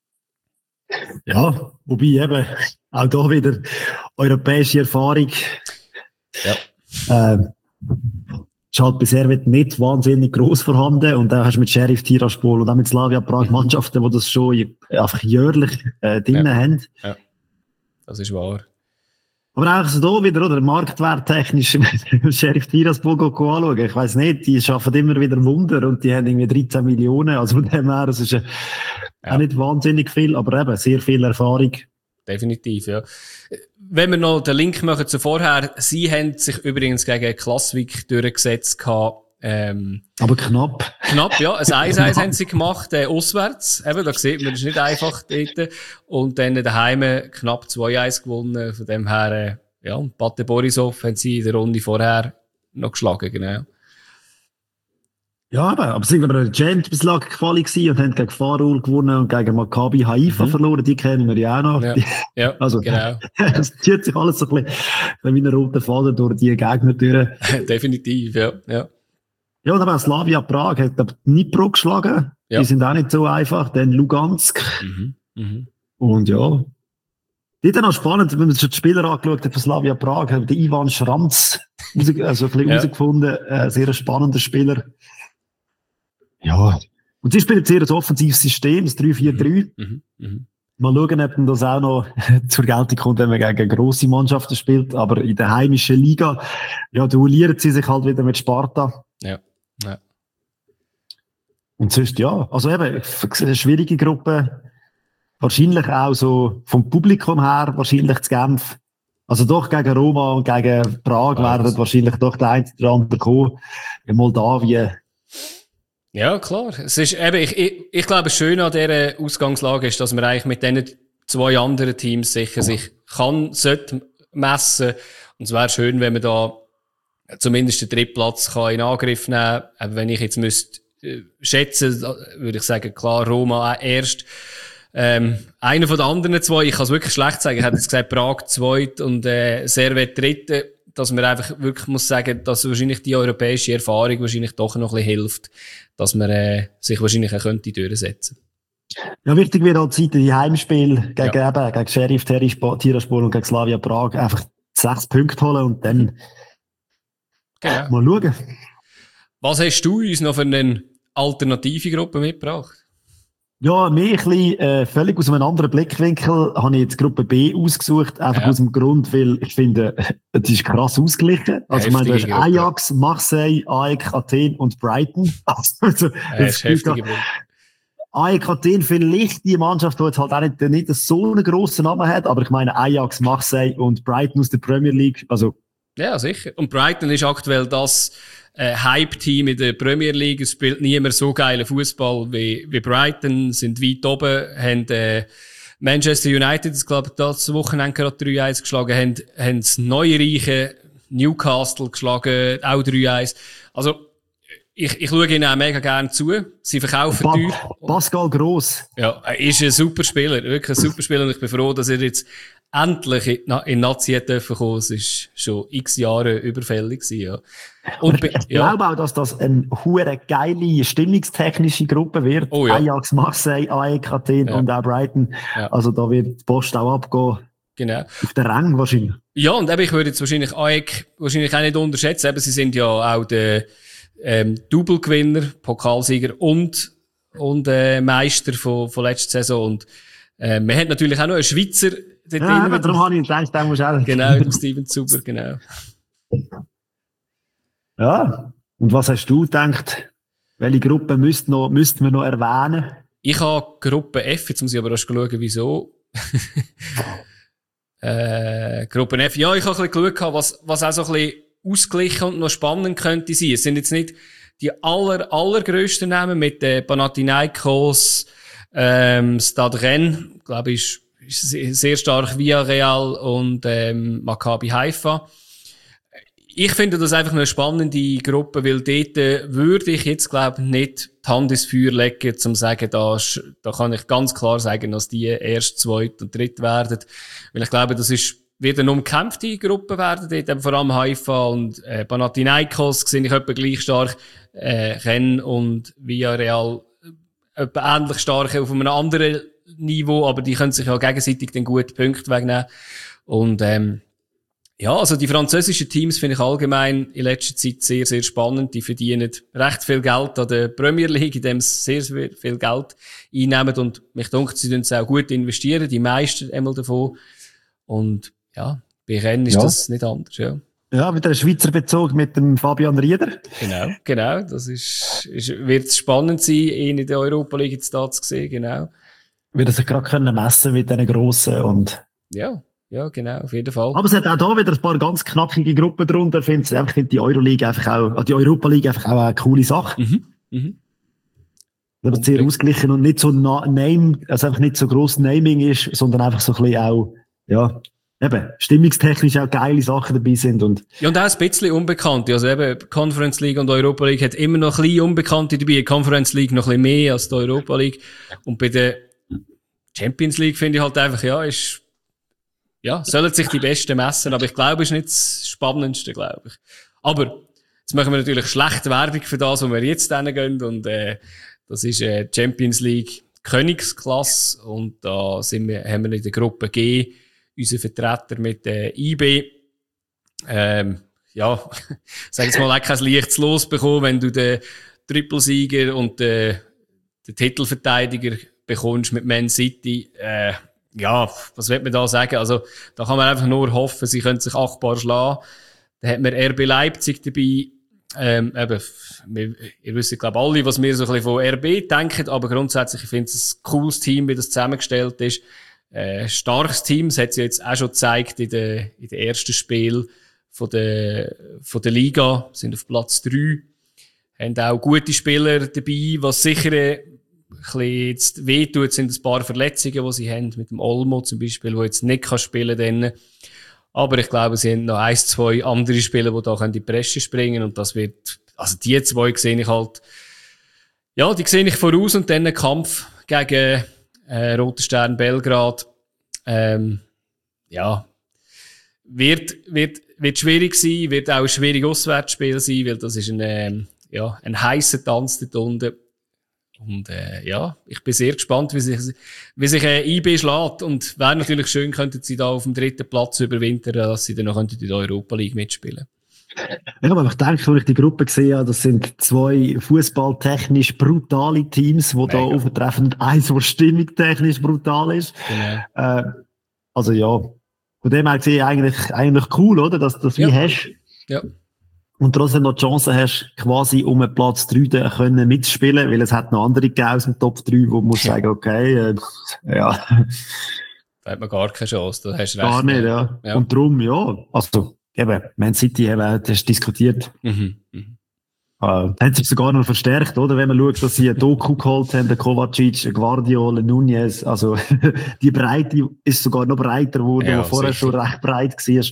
Ja, wobei eben auch da wieder europäische Erfahrung. Ja. Ähm, ist halt bei Servette nicht wahnsinnig gross vorhanden und dann hast du mit Sheriff Tiraspol und auch mit Slavia Prag Mannschaften, die das schon einfach jährlich äh, drin ja. haben. Ja, das ist wahr. Aber auch so da wieder, oder? Marktwerttechnisch, Sheriff Tiraspol anschauen. Ich weiss nicht, die schaffen immer wieder Wunder und die haben irgendwie dreizehn Millionen. Also von dem her, das ist äh, ja. auch nicht wahnsinnig viel, aber eben sehr viel Erfahrung. Definitiv, ja. Wenn wir noch den Link machen zu vorher, sie haben sich übrigens gegen Klaksvik durchgesetzt gehabt, Ähm, Aber knapp. Knapp, ja. Ein eins eins haben sie gemacht, äh, auswärts. Eben, da sieht man, das ist nicht einfach dort. Und dann daheim knapp zwei eins gewonnen. Von dem her, äh, ja, Bate Borisov haben sie in der Runde vorher noch geschlagen, genau. Ja, aber, aber sie waren eine Champions League Quali gewesen und haben gegen Farul gewonnen und gegen Maccabi Haifa mhm. verloren. Die kennen wir ja auch noch. Ja, die, ja also, genau. Es zieht sich alles so ein bisschen wie ein roter Faden durch die Gegner durch. Definitiv, ja, ja. Ja, und aber Slavia Prag hat Dnipro geschlagen. Ja. Die sind auch nicht so einfach. Dann Lugansk. Mhm. Mhm. Und ja. Die dann auch spannend, wenn man sich die Spieler angeschaut hat von Slavia Prag, hat der Ivan Schranz also ein bisschen ja. herausgefunden. Ein sehr spannender Spieler. Ja. Und sie spielen ein sehr offensives System, das drei vier drei. Mhm. Mhm. Mal schauen, ob das auch noch zur Geltung kommt, wenn man gegen grosse Mannschaften spielt. Aber in der heimischen Liga, ja, duellieren sie sich halt wieder mit Sparta. Ja. Ja. Und sonst, ja, also eben, eine schwierige Gruppe. Wahrscheinlich auch so vom Publikum her, wahrscheinlich zu Genf. Also doch gegen Roma und gegen Prag ah, werden wahrscheinlich doch der eine oder andere kommen. In Moldawien. Ja, klar. Es ist eben, ich, ich, ich glaube, das Schöne an dieser Ausgangslage ist, dass man eigentlich mit diesen zwei anderen Teams sicher sich kann, sollte messen. Und es wäre schön, wenn man da zumindest den Drittplatz kann in Angriff nehmen kann. Wenn ich jetzt müsste äh, schätzen, würde ich sagen, klar, Roma erst. Ähm, einer von den anderen zwei, ich kann es wirklich schlecht sagen, ich hätte jetzt gesagt, Prag zweit und äh, Servet dritte, dass man einfach wirklich muss sagen, dass wahrscheinlich die europäische Erfahrung wahrscheinlich doch noch ein bisschen hilft, dass man äh, sich wahrscheinlich auch könnte durchsetzen. Ja, wichtig wird halt Zeit, die Heimspiele gegen, ja. eben, gegen Sheriff Tiraspol und gegen Slavia Prag einfach sechs Punkte holen und dann genau. mal schauen. Was hast du uns noch für eine alternative Gruppe mitgebracht? Ja, mir ein bisschen, äh, völlig aus einem anderen Blickwinkel habe ich jetzt Gruppe B ausgesucht, einfach ja. aus dem Grund, weil ich finde, es ist krass ausgeglichen. Also, ich meine, du hast Ajax, Marseille, A E K Athen und Brighton. Also, ja, das ist heftig. A E K Athen vielleicht die Mannschaft, die jetzt halt auch nicht, nicht so einen grossen Namen hat, aber ich meine Ajax, Marseille und Brighton aus der Premier League, also. Ja, sicher. Und Brighton ist aktuell das äh, Hype-Team in der Premier League. Es spielt niemand so geilen Fußball wie, wie Brighton, sind weit oben, haben äh, Manchester United, ich glaube, das Wochenende gerade drei eins geschlagen, haben, haben das Neureiche Newcastle geschlagen, auch drei eins. Also, ich, ich schaue ihnen auch mega gerne zu. Sie verkaufen pa- teuer. Pascal Gross. Ja, er ist ein super Spieler, wirklich ein super Spieler. Und ich bin froh, dass er jetzt endlich in, in Nazi hat dürfen kommen. Es ist schon x Jahre überfällig gewesen, ja. Und ich, ich ja. glaube auch, dass das eine hure geile, stimmungstechnische Gruppe wird. Oh, ja. Ajax, Marseille, A E K Athen ja. und auch Brighton. Ja. Also da wird die Post auch abgehen. Genau. Auf den Rang wahrscheinlich. Ja, und eben, ich würde jetzt wahrscheinlich A E K wahrscheinlich auch nicht unterschätzen. Eben, sie sind ja auch der ähm, Double-Gewinner, Pokalsieger und, und äh, Meister von, von letzter Saison. Und äh, man hat natürlich auch noch einen Schweizer dort ja, drin. Darum habe ich gedacht, den musst du auch. Genau, der Steven Zuber, genau. Ja, und was hast du gedacht? Welche Gruppe müssten noch, müssten wir noch erwähnen? Ich habe Gruppe F, jetzt muss ich aber erst schauen, wieso. äh, Gruppe F, ja, ich habe ein bisschen geschaut, was, was auch so ein bisschen ausgeglichen und noch spannend könnte sein. Es sind jetzt nicht die aller, allergrössten Namen mit äh, Panathinaikos, ähm, Stade Rennes, glaube ich, ist, ist sehr stark Villarreal und ähm, Maccabi Haifa. Ich finde das einfach eine spannende Gruppe, weil dort äh, würde ich jetzt, glaube ich, nicht die Hand ins Feuer legen, um zu sagen, da, da kann ich ganz klar sagen, dass die erst, zweit und dritt werden. Weil ich glaube, das ist wieder eine umkämpfte Gruppe werden, dort eben vor allem Haifa und äh, Panathinaikos sehe ich etwa gleich stark, äh, Rennes und Villarreal etwa ähnlich stark auf einem anderen Niveau, aber die können sich ja gegenseitig den guten Punkte wegnehmen. Und ähm, ja, also die französischen Teams finde ich allgemein in letzter Zeit sehr, sehr spannend. Die verdienen recht viel Geld an der Premier League, indem sie sehr, sehr viel Geld einnehmen und mich denke, sie tun es auch gut investieren, die meisten einmal davon. Und ja, bei Rennes ist ja. das nicht anders, ja. Ja, wieder ein Schweizer Bezug mit dem Fabian Rieder. Genau, genau. Das ist, ist wird spannend sein, ihn in der Europa League jetzt da zu sehen, genau. Wird er sich gerade können messen mit diesen Grossen und. Ja, ja, genau, auf jeden Fall. Aber es hat auch da wieder ein paar ganz knackige Gruppen drunter. Ich finde, ich finde die Euroleague einfach auch, die Europa League einfach auch eine coole Sache. Mhm. Mhm. Aber okay. Sehr ausgeglichen und nicht so na- Name, also einfach nicht so gross Naming ist, sondern einfach so ein bisschen auch, ja, eben, stimmungstechnisch auch geile Sachen dabei sind und. Ja, und auch ein bisschen Unbekannte. Also eben, Conference League und Europa League hat immer noch ein bisschen Unbekannte dabei. Die Conference League noch ein bisschen mehr als die Europa League. Und bei der Champions League finde ich halt einfach, ja, ist, ja, sollen sich die Besten messen, aber ich glaube, ist nicht das Spannendste, glaube ich. Aber, jetzt machen wir natürlich schlechte Werbung für das, wo wir jetzt hingehen, und, äh, das ist, äh, Champions League Königsklasse, und da sind wir, haben wir in der Gruppe G unseren Vertreter mit, äh, I B, ähm, ja, sag jetzt mal, auch kein leichtes Los bekommen, wenn du den Trippelsieger und den, den Titelverteidiger bekommst mit Man City, äh, ja, was will man da sagen? Also, da kann man einfach nur hoffen, sie können sich achtbar schlagen. Da hat man R B Leipzig dabei. Ähm, eben, wir, ihr wisst, glaube ich, alle, was wir so ein bisschen von R B denken, aber grundsätzlich, ich finde es ein cooles Team, wie das zusammengestellt ist. Äh, starkes Team, das hat es ja jetzt auch schon gezeigt in den, in den ersten Spielen von der, von der Liga, sind auf Platz drei. Haben auch gute Spieler dabei, was sicher ein bisschen jetzt wehtut, sind ein paar Verletzungen, die sie haben, mit dem Olmo zum Beispiel, der jetzt nicht kann spielen kann. Aber ich glaube, sie haben noch ein, zwei andere Spieler, die da in die Presse springen, und das wird, also die zwei sehe ich halt, ja, die sehe ich voraus, und dann ein Kampf gegen äh, Roter Stern Belgrad, ähm, ja, wird, wird, wird schwierig sein, wird auch ein schwieriges Auswärtsspiel sein, weil das ist ein, ähm, ja, ein heißer Tanz dort unten. Und äh, ja, ich bin sehr gespannt, wie sich, wie sich äh, I B schlägt. Und wäre natürlich schön, könnten sie da auf dem dritten Platz überwintern, dass sie dann noch in der Europa League mitspielen. Ich habe einfach gedacht, als ich die Gruppe gesehen habe, das sind zwei fußballtechnisch brutale Teams, die Mega. Da auftreffen, und eins, das stimmungstechnisch brutal ist. Genau. Äh, also ja, von dem her gesehen eigentlich, eigentlich cool, oder? Dass du das wie ja. hast. Ja. Und trotzdem noch die Chance hast, quasi um einen Platz drei können mitspielen, weil es hat noch andere gegeben aus dem Top drei, wo man muss sagen, okay, äh, ja. Da hat man gar keine Chance, da hast du recht. Gar nicht, ja. ja. Und darum, ja, also, eben, Man City, eben, das hast diskutiert. Mhm. Mhm. Äh, hat sich sogar noch verstärkt, oder? Wenn man schaut, dass sie einen Doku geholt haben, den Kovacic, einen Guardiola, Nunez, also, die Breite ist sogar noch breiter geworden, ja, wo vorher sicher. Schon recht breit war.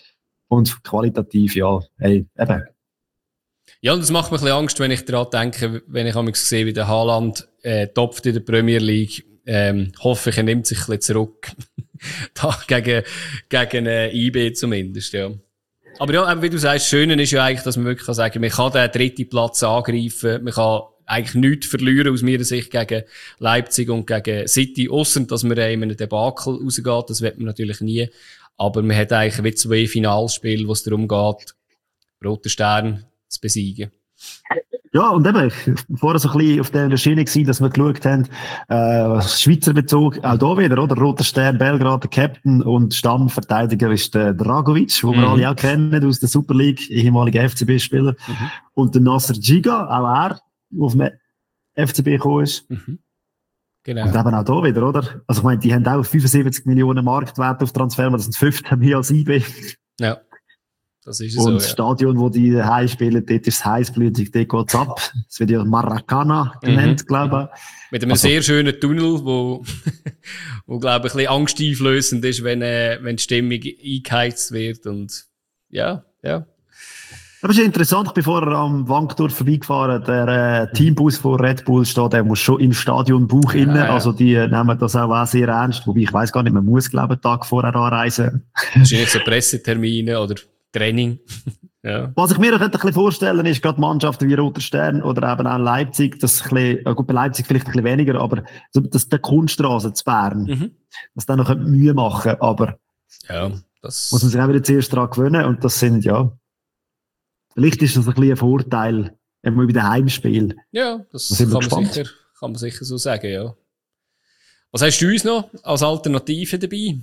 Und qualitativ, ja, hey, eben. Ja, und das macht mir ein bisschen Angst, wenn ich daran denke, wenn ich einmal sehe, wie der Haaland äh, topft in der Premier League. Ähm, hoffe ich, er nimmt sich ein bisschen zurück. da, gegen, gegen äh, I B zumindest, ja. Aber ja, wie du sagst, das Schöne ist ja eigentlich, dass man wirklich kann sagen, man kann den dritten Platz angreifen, man kann eigentlich nichts verlieren aus meiner Sicht gegen Leipzig und gegen City, ausser dass man in einem Debakel rausgeht, das wird man natürlich nie. Aber man hat eigentlich wie zwei Finalspiele, wo es darum geht, Roter Stern zu besiegen. Ja, und eben, vorher so ein bisschen auf der Schiene gewesen, dass wir geschaut haben, äh, Schweizer Bezug, auch da wieder, oder? Roter Stern, Belgrad, der Captain, und Stammverteidiger ist der Dragovic, den mhm. wir alle auch kennen aus der Super League, ehemaliger F C B-Spieler. Mhm. Und der Nasser Giga, auch er, der auf dem F C B gekommen ist. Mhm. Genau. Und eben auch da wieder, oder? Also ich meine, die haben auch fünfundsiebzig Millionen Marktwert auf Transfer, das sind fünfzehn mehr als I B. Ja, das ist es und so, das ja. Stadion, wo die daheim spielen, dort ist es heißblütig, dort geht's ab. Das wird ja Maracana genannt, mhm. glaube ich. Mit einem also, sehr schönen Tunnel, wo, wo glaube ich, ein bisschen angsteinflößend ist, wenn, äh, wenn die Stimmung eingeheizt wird, und ja, ja. Aber es ist interessant, ich bin vorher am Wankdorf vorbeigefahren, der äh, Teambus von Red Bull steht, der muss schon im Stadionbuch ja, innen, ja. Also die äh, nehmen das auch, auch sehr ernst, wobei ich weiss gar nicht, man muss, glaube ich, einen Tag vorher anreisen. Wahrscheinlich so Pressetermine oder Training. ja. Was ich mir noch ein bisschen vorstellen ist, gerade Mannschaften wie Roter Stern oder eben auch Leipzig, das ein bisschen, gut, bei Leipzig vielleicht ein bisschen weniger, aber so, das, der Kunststraße zu Bern, mhm. das dann noch Mühe machen, aber ja, das muss man sich auch wieder zuerst daran gewöhnen, und das sind, ja, vielleicht ist das ein bisschen ein Vorteil, eben bei den Heimspielen. Ja, das, das kann, man sicher, kann man sicher so sagen, ja. Was hast du uns noch als Alternative dabei?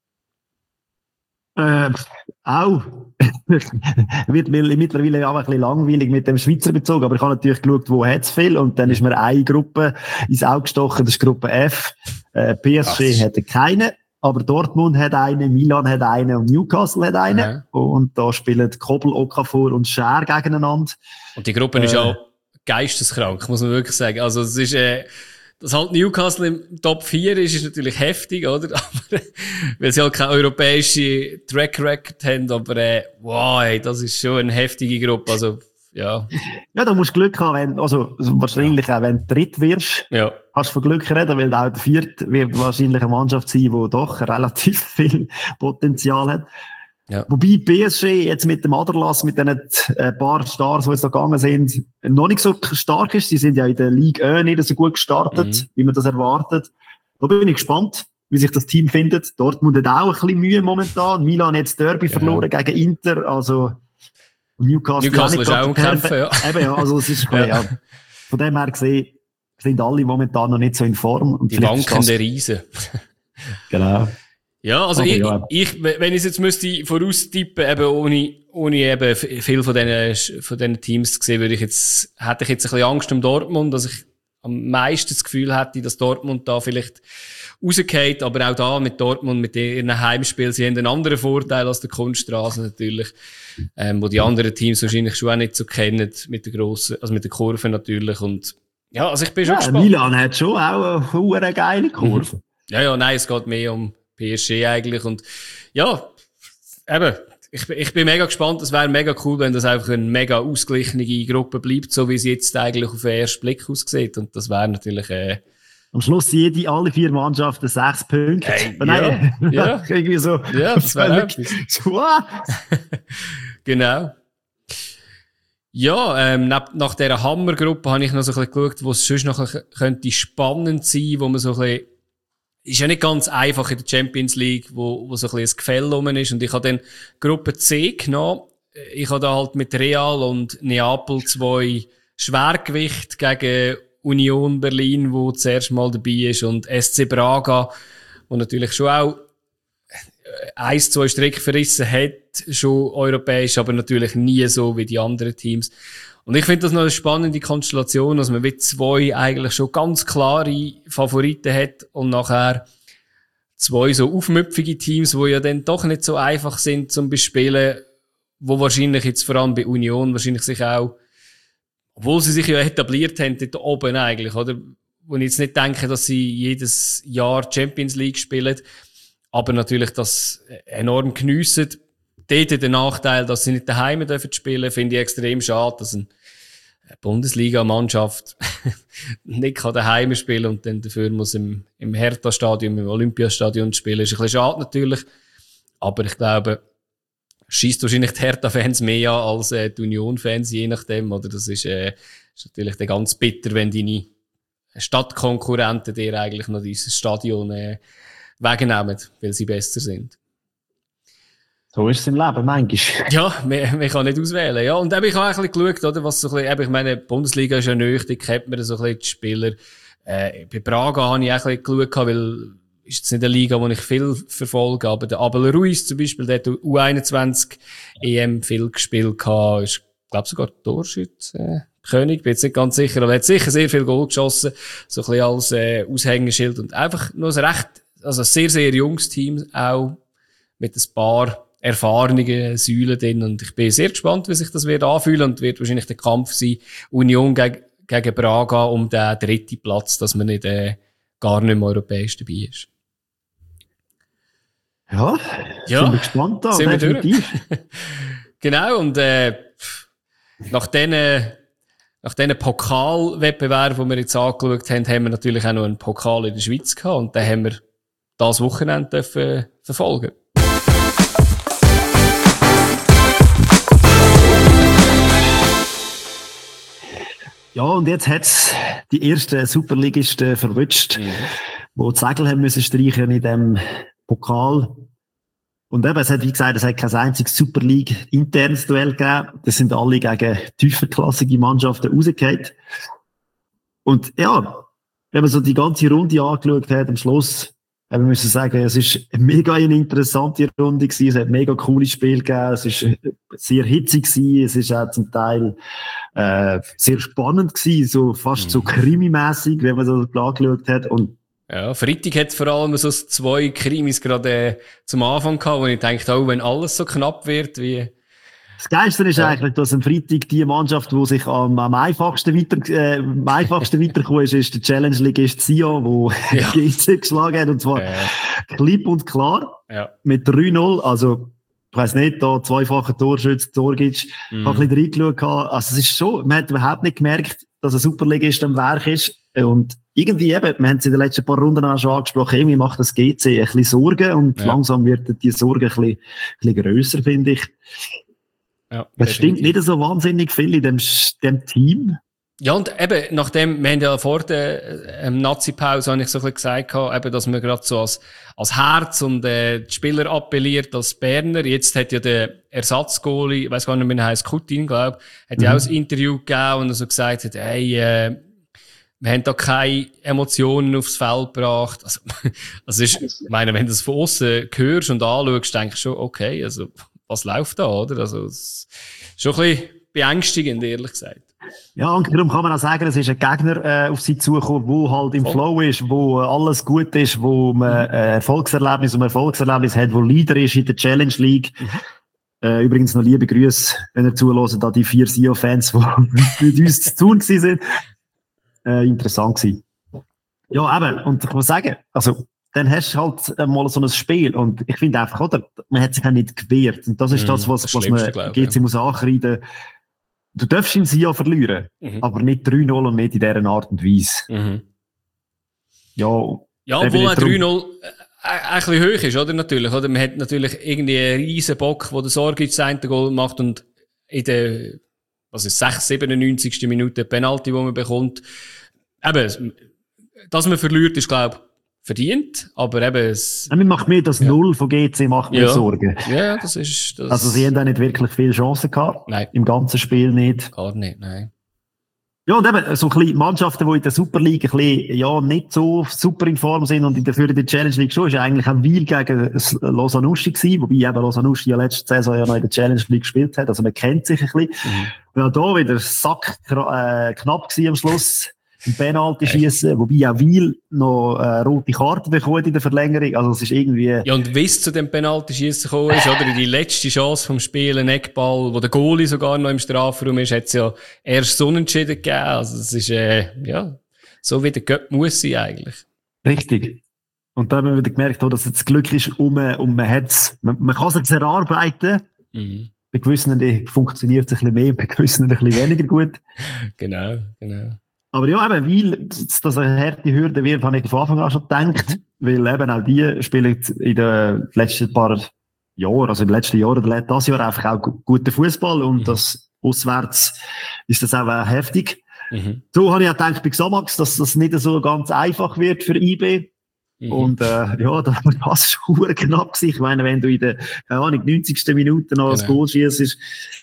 Äh, auch. Wird mir mittlerweile auch ein bisschen langweilig mit dem Schweizer Bezug, aber ich habe natürlich geschaut, wo hat es viel, und dann ist mir eine Gruppe ins Auge gestochen, das ist Gruppe F. Äh, P S G hätte keine. aber Dortmund hat einen, Milan hat einen und Newcastle hat einen. Ja. Und da spielen Kobel, Okafor und Schär gegeneinander. Und die Gruppe äh, ist auch geisteskrank, muss man wirklich sagen. Also es ist, äh, dass halt Newcastle im Top vier ist, ist natürlich heftig, oder? Aber, weil sie halt keine europäische Track Record haben, aber, äh, wow, ey, das ist schon eine heftige Gruppe, also, ja. Ja, da musst du Glück haben, wenn, also, wahrscheinlich ja. auch, wenn du dritt wirst, ja. hast du von Glück reden, weil auch der vierte wird wahrscheinlich eine Mannschaft sein, die doch relativ viel Potenzial hat. Ja. Wobei P S G jetzt mit dem Aderlass, mit den äh, paar Stars, die jetzt da gegangen sind, noch nicht so stark ist. Sie sind ja in der Ligue eins nicht so gut gestartet, mhm. wie man das erwartet. Da bin ich gespannt, wie sich das Team findet. Dortmund hat auch ein bisschen Mühe momentan. Milan hat das Derby ja. verloren gegen Inter, also Newcastle, Newcastle ist auch im Kämpfen, ja. Eben, ja, also es ist ja. ja. Von dem her gesehen, sind alle momentan noch nicht so in Form. Und die wankende Riesen. Genau. Ja, also ich, ja. ich, wenn ich es jetzt müsste voraustippen, eben ohne, ohne eben viel von diesen, von diesen Teams zu sehen, würde ich jetzt, hätte ich jetzt ein bisschen Angst um Dortmund, dass ich am meisten das Gefühl hätte, dass Dortmund da vielleicht rausgeht, aber auch da mit Dortmund, mit ihren Heimspielen, sie haben einen anderen Vorteil als der Kunststraße natürlich, ähm, wo die anderen Teams wahrscheinlich schon auch nicht so kennen, mit der grossen, also mit der Kurve natürlich und, ja, also ich bin schon ja, gespannt. Milan hat schon auch eine, eine geile Kurve. Mhm. Ja, ja, nein, es geht mehr um P S G eigentlich und ja, eben, ich, ich bin mega gespannt, es wäre mega cool, wenn das einfach eine mega ausgeglichene Gruppe bleibt, so wie es jetzt eigentlich auf den ersten Blick aussieht und das wäre natürlich äh, am Schluss jede, alle vier Mannschaften sechs Punkte. Hey, nein, ja, ja. irgendwie so. Ja, das wäre etwas. Genau. Ja, ähm, nach, nach dieser Hammergruppe habe ich noch so ein bisschen geschaut, wo es sonst noch könnte spannend sein, wo man so ein bisschen ist ja nicht ganz einfach in der Champions League, wo, wo so ein bisschen ein Gefälle rum ist. Und ich habe dann Gruppe C genommen. Ich habe da halt mit Real und Neapel zwei Schwergewichte gegen Union Berlin, wo zuerst mal dabei ist, und S C Braga, wo natürlich schon auch eins, zwei Striche verrissen hat, schon europäisch, aber natürlich nie so wie die anderen Teams. Und ich finde das noch eine spannende Konstellation, dass man mit zwei eigentlich schon ganz klare Favoriten hat und nachher zwei so aufmüpfige Teams, die ja dann doch nicht so einfach sind zum Bespielen, wo wahrscheinlich jetzt vor allem bei Union wahrscheinlich sich auch, obwohl sie sich ja etabliert haben, dort oben eigentlich, oder? Wo ich jetzt nicht denke, dass sie jedes Jahr Champions League spielen, aber natürlich das enorm geniessen. Dort der Nachteil, dass sie nicht daheim dürfen spielen, finde ich extrem schade, dass eine Bundesliga-Mannschaft nicht daheim spielen kann und dann dafür muss im, im Hertha-Stadion, im Olympiastadion spielen. Ist ein bisschen schade natürlich, aber ich glaube, schießt wahrscheinlich die Hertha-Fans mehr an als äh, die Union-Fans, je nachdem, oder? Das ist, äh, ist natürlich dann ganz bitter, wenn deine Stadtkonkurrenten dir eigentlich noch dieses Stadion äh, wegnehmen, weil sie besser sind. So ist es im Leben, manchmal. Ja, man, man kann nicht auswählen, ja. Und eben, ich habe auch ein bisschen geschaut, oder, was so ein bisschen, eben, ich meine, die Bundesliga ist ja neu, da kennt man so ein bisschen die Spieler. Äh, bei Braga habe ich auch ein bisschen geschaut, weil, ist jetzt nicht eine Liga, die ich viel verfolge, aber der Abel Ruiz zum Beispiel, der hat U einundzwanzig E M viel gespielt gehabt, ist, glaube sogar Torschütze, äh, König, bin jetzt nicht ganz sicher, aber er hat sicher sehr viel Goal geschossen, so ein bisschen als, äh, Aushängeschild und einfach nur ein recht, also ein sehr, sehr junges Team auch, mit ein paar erfahrene Säulen drin, und ich bin sehr gespannt, wie sich das wird anfühlen, und wird wahrscheinlich der Kampf sein, Union gegen, gegen Braga um den dritten Platz, dass man nicht, äh, gar nicht mehr europäisch dabei ist. Ja, ja, sind wir gespannt da, sind definitiv. Wir genau, und äh, nach diesen nach diesen Pokalwettbewerben, die wir jetzt angeschaut haben, haben wir natürlich auch noch einen Pokal in der Schweiz gehabt, und den haben wir das Wochenende dürfen verfolgen. Ja, und jetzt hat's die ersten Superligisten verwünscht, mhm. die die Segel haben müssen streichen in dem Pokal. Und eben, es hat, wie gesagt, es hat kein einziges Super League internes Duell gegeben. Das sind alle gegen tieferklassige Mannschaften rausgefallen. Und ja, wenn man so die ganze Runde angeschaut hat, am Schluss, wir müssen sagen, es ist eine mega eine interessante Runde gewesen. Es hat mega cooles Spiel gegeben. Es ist sehr hitzig gewesen. Es ist auch zum Teil, äh, sehr spannend gewesen. So, fast mhm. so krimimässig, wenn man das angeschaut hat. Und Ja, Freitag hat vor allem so zwei Krimis gerade äh, zum Anfang gehabt, wo ich dachte, oh, wenn alles so knapp wird, wie... Das Geilste ist ja. eigentlich, dass am Freitag die Mannschaft, die sich am, am einfachsten weiter, äh, am einfachsten weitergekommen ist, ist der Challenge League, ist Sion, wo ja. G C geschlagen hat, und zwar ja. klipp und klar, ja. mit drei null, also, ich weiss nicht, da zweifacher Torschütze, Torgic, mhm. hab ein bisschen reingeschaut, also es ist schon, man hat überhaupt nicht gemerkt, dass ein Superligist am Werk ist, und irgendwie eben, wir haben es in den letzten paar Runden auch schon angesprochen, irgendwie macht das G C ein bisschen Sorgen, und ja. langsam wird die Sorge ein bisschen, ein bisschen grösser, finde ich. Ja, es stimmt nicht so wahnsinnig viel in dem, dem Team. Ja, und eben, nachdem, wir haben ja vor der ähm, Nazi-Pause, habe ich so ein bisschen gesagt, eben, dass man gerade so als, als Herz und äh, die Spieler appelliert als Berner. Jetzt hat ja der Ersatzgoalie, ich weiss gar nicht mehr, er heisst Coutin, glaube ich, hat mhm. ja auch ein Interview gegeben, und er so gesagt hat, hey, äh, wir haben da keine Emotionen aufs Feld gebracht. Also, also ist, ich meine, wenn du das von außen hörst und anschaust, denkst du schon, okay, also, was läuft da, oder? Also, es ist schon ein bisschen beängstigend, ehrlich gesagt. Ja, und darum kann man auch sagen, es ist ein Gegner äh, auf sie zugekommen, wo halt im Voll. Flow ist, wo äh, alles gut ist, wo man äh, Erfolgserlebnis um Erfolgserlebnis hat, wo Leader ist in der Challenge League. Mhm. Äh, übrigens noch liebe Grüße, wenn ihr zuhört, an die vier Sion-Fans, die mit uns zu tun waren. Äh, interessant gewesen. Ja, eben, und ich muss sagen, also, dann hast du halt mal so ein Spiel, und ich finde einfach, oder, man hat sich auch nicht gewehrt, und das ist mm, das, was, das was man glaub, G C ja. muss ankreiden. Du darfst in Sion verlieren, mhm. aber nicht drei null und nicht in dieser Art und Weise. Mhm. Ja, ja, obwohl auch drei null ein bisschen hoch ist, oder, natürlich, oder? Man hat natürlich irgendwie einen riesen Bock, der den Sorgic sein Goal macht, und in der, was ist, sechs, siebenundneunzigsten Minute Penalty, die man bekommt. Eben, dass man verliert, ist, glaube ich, verdient, aber eben es... Ja, mir macht mir das ja. Null von G C macht mir ja. Sorgen. Ja, das ist... Das also sie haben da nicht wirklich viele Chancen gehabt. Nein. Im ganzen Spiel nicht. Gar nicht, nein. Ja, und eben, so ein bisschen Mannschaften, die in der Super League ein bisschen, ja, nicht so super in Form sind und in der, für die Challenge League schon, ist ja eigentlich ein Wiel gegen Lausanne-Uschi gewesen, wobei eben Lausanne-Uschi ja letzte Saison ja noch in der Challenge League gespielt hat, also man kennt sich ein bisschen. Mhm. Ja, da wieder Sack, äh, knapp gewesen am Schluss. Ein Penalty schießen, wobei auch Wiel noch äh, rote Karte bekommt in der Verlängerung. Also es ist irgendwie... Ja, und wie es zu dem Penalty schießen gekommen ist, oder? Die letzte Chance vom Spiel, ein Eckball, wo der Goalie sogar noch im Strafraum ist, hat es ja erst so unentschieden gegeben. Also es ist, äh, ja, so wie der Göpp muss sein eigentlich. Richtig. Und da haben wir wieder gemerkt, dass das Glück ist um, und man hat's, man, man kann es erarbeiten. Mhm. Bei gewissen funktioniert es ein bisschen mehr, bei gewissen ein bisschen weniger gut. Genau, genau. Aber ja, eben, weil das eine harte Hürde wird, habe ich von Anfang an schon gedacht, weil eben auch die spielen in den letzten paar Jahren, also im letzten Jahr oder das Jahr einfach auch guten Fußball, und mhm. das auswärts ist das auch heftig. Mhm. So habe ich auch gedacht bei Xamax, dass das nicht so ganz einfach wird für I B. Mhm. Und äh, ja, da war das schon knapp gewesen. Ich meine, wenn du in der, keine Ahnung, neunzigsten Minute noch genau. ein Goal schießt,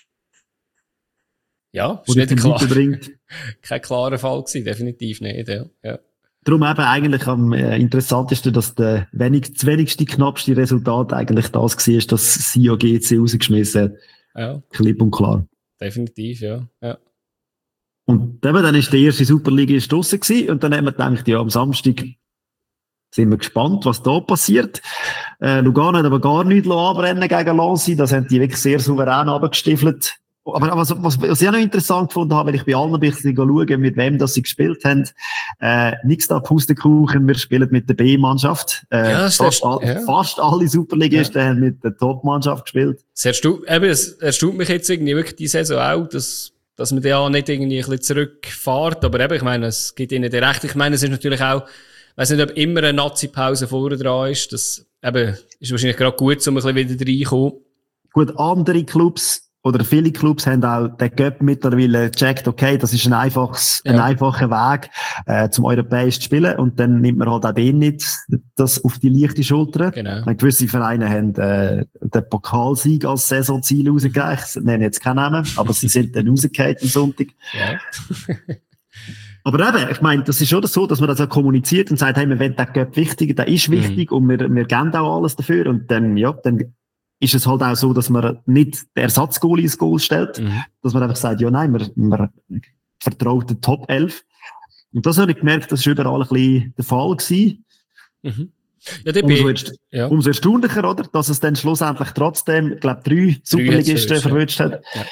ja, ist nicht klar. Kein klarer Fall gewesen, definitiv nicht, ja. ja. Darum eben eigentlich am äh, interessantesten, dass der wenig, das wenigste, knappste Resultat eigentlich das war, dass Sion G C rausgeschmissen hat. Ja. Klipp und klar. Definitiv, ja. ja. Und eben, dann ist die erste Superliga draussen gewesen, und dann haben wir gedacht, ja, am Samstag sind wir gespannt, was da passiert. Äh, Lugano hat aber gar nichts anbrennen gegen Lancy, das haben die wirklich sehr souverän runtergestiefelt. Aber was, was, was ich auch noch interessant gefunden habe, weil ich bei allen ein bisschen schauen, mit wem das sie gespielt haben. Äh, nix da Pustekuchen, wir spielen mit der B-Mannschaft. Äh, ja, fast, all, ja. fast alle Superligisten ja. haben mit der Top-Mannschaft gespielt. Es erstaunt, eben, es erstaunt mich jetzt irgendwie wirklich die Saison auch, dass, dass man da nicht irgendwie ein bisschen zurückfährt. Aber eben, ich meine, es gibt ihnen recht. Ich meine, es ist natürlich auch, ich weiss nicht, ob immer eine Nazi-Pause vorne dran ist. Das, eben, ist wahrscheinlich gerade gut, um ein bisschen wieder reinzukommen. Gut, andere Clubs, oder viele Clubs haben auch den Cup mittlerweile gecheckt, okay, das ist ein einfaches, ja. ein einfacher Weg, äh, zum europäisch zu spielen, und dann nimmt man halt auch den nicht, das auf die leichte Schulter. Genau. Meine, gewisse Vereine haben, äh, den Pokalsieg als Saisonziel rausgegeben. Ich nenne jetzt keinen Namen, aber sie sind dann rausgefallen am Sonntag. Ja. Aber eben, ich meine, das ist schon so, dass man das auch kommuniziert und sagt, hey, wir wollen den Cup wichtig, der ist wichtig, mhm. und wir, wir geben auch alles dafür, und dann, ja, dann, ist es halt auch so, dass man nicht den Ersatzgoalie ins Goal stellt, mhm. dass man einfach sagt, ja nein, man, man vertraut den Top elf. Und das habe ich gemerkt, das war überall ein bisschen der Fall gewesen. Mhm. Ja, der umso, B- erst, ja. umso erstaunlicher, oder? Dass es dann schlussendlich trotzdem, ich glaube, drei Superligisten verwünscht hat. Ja.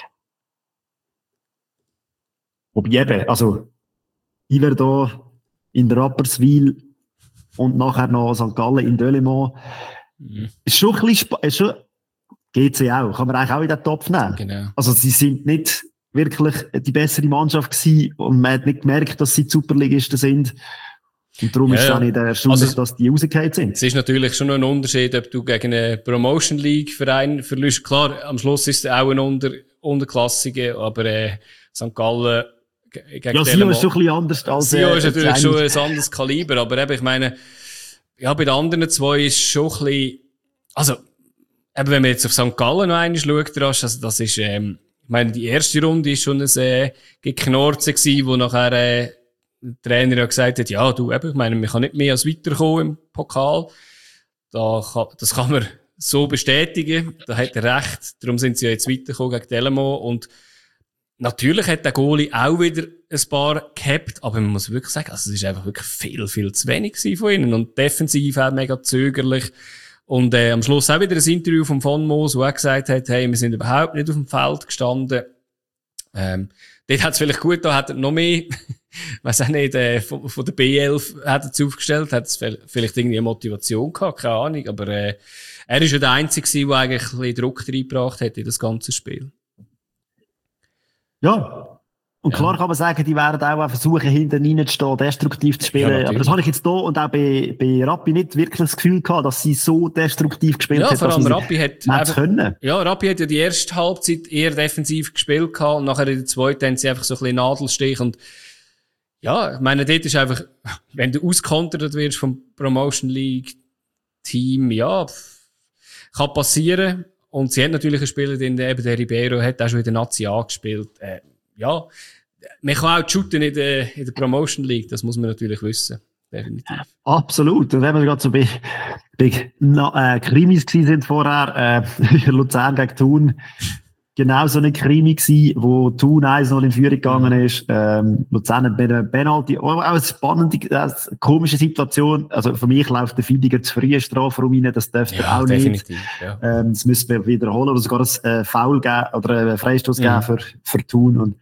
Wobei eben, also, ich wäre da in Rapperswil und nachher noch Sankt Gallen in Delémont. Mhm. Ist schon ein bisschen, ist schon, G C auch, kann man eigentlich auch in den Topf nehmen. Genau. Also, sie sind nicht wirklich die bessere Mannschaft gewesen und man hat nicht gemerkt, dass sie die Superligisten sind. Und darum ja, ist es auch nicht erstaunlich, also, dass die rausgefallen sind. Es ist natürlich schon noch ein Unterschied, ob du gegen einen Promotion League Verein verlierst. Klar, am Schluss ist es auch ein Unter Unterklassige, aber äh, Sankt Gallen gegen ja, Sion ist schon ein bisschen anders als Sion äh, ist natürlich ein schon ein anderes Kaliber, aber eben, ich meine, ja, bei den anderen zwei ist schon ein bisschen, also, eben, wenn man jetzt auf Sankt Gallen noch einmal schaut, also das ist, ähm, ich meine, die erste Runde ist schon ein äh, Geknorze gewesen, wo nachher äh, der Trainer ja gesagt hat, ja, du, eben, ich meine, man kann nicht mehr als weiterkommen im Pokal. Da kann, das kann man so bestätigen. Da hat er recht. Darum sind sie ja jetzt weitergekommen gegen Delémont. Und natürlich hat der Goalie auch wieder ein paar gehabt, aber man muss wirklich sagen, also es ist einfach wirklich viel, viel zu wenig von ihnen. Und defensiv auch mega zögerlich. Und äh, am Schluss auch wieder ein Interview von Von Moos, wo er gesagt hat, hey, wir sind überhaupt nicht auf dem Feld gestanden. Ähm, dort hat es vielleicht gut, da hat er noch mehr, weiss auch nicht, äh, von, von der B elf hat er es aufgestellt, hat es vielleicht irgendwie eine Motivation gehabt, keine Ahnung, aber äh, er ist ja der Einzige gewesen, der eigentlich ein bisschen Druck reingebracht hat in das ganze Spiel. Ja. Und ja. Klar kann man sagen, die werden auch versuchen, hinten reinzustehen, destruktiv zu spielen. Ja, aber das habe ich jetzt hier und auch bei, bei Rappi nicht wirklich das Gefühl gehabt, dass sie so destruktiv gespielt ja, hat. Vor allem Rappi hat, einfach, können. Ja, Rappi hat ja die erste Halbzeit eher defensiv gespielt gehabt und nachher in der zweiten haben sie einfach so ein bisschen Nadelstich und ja, ich meine, dort ist einfach, wenn du auskontert wirst vom Promotion League Team, ja, kann passieren. Und sie hat natürlich einen Spieler, den eben der Ribeiro hat auch schon in der Nazi A gespielt. Äh, ja, man kann auch shooten in der, in der Promotion League, das muss man natürlich wissen. Definitiv. Absolut. Und wenn wir gerade so bei, bei na, äh, Krimis gewesen sind vorher, äh, Luzern gegen Thun, genauso eine Krimi gewesen, wo Thun eins null in Führung gegangen ist. Ähm, Luzern hat bei der Penalty, auch eine spannende, äh, komische Situation. Also für mich läuft der Fiediger zu früh Strafraum rein, das dürfte ja, auch definitiv, nicht. Ja. Ähm, das müssen wir wiederholen oder sogar ein äh, Foul geben oder einen Freistoß mhm. geben für, für Thun. Und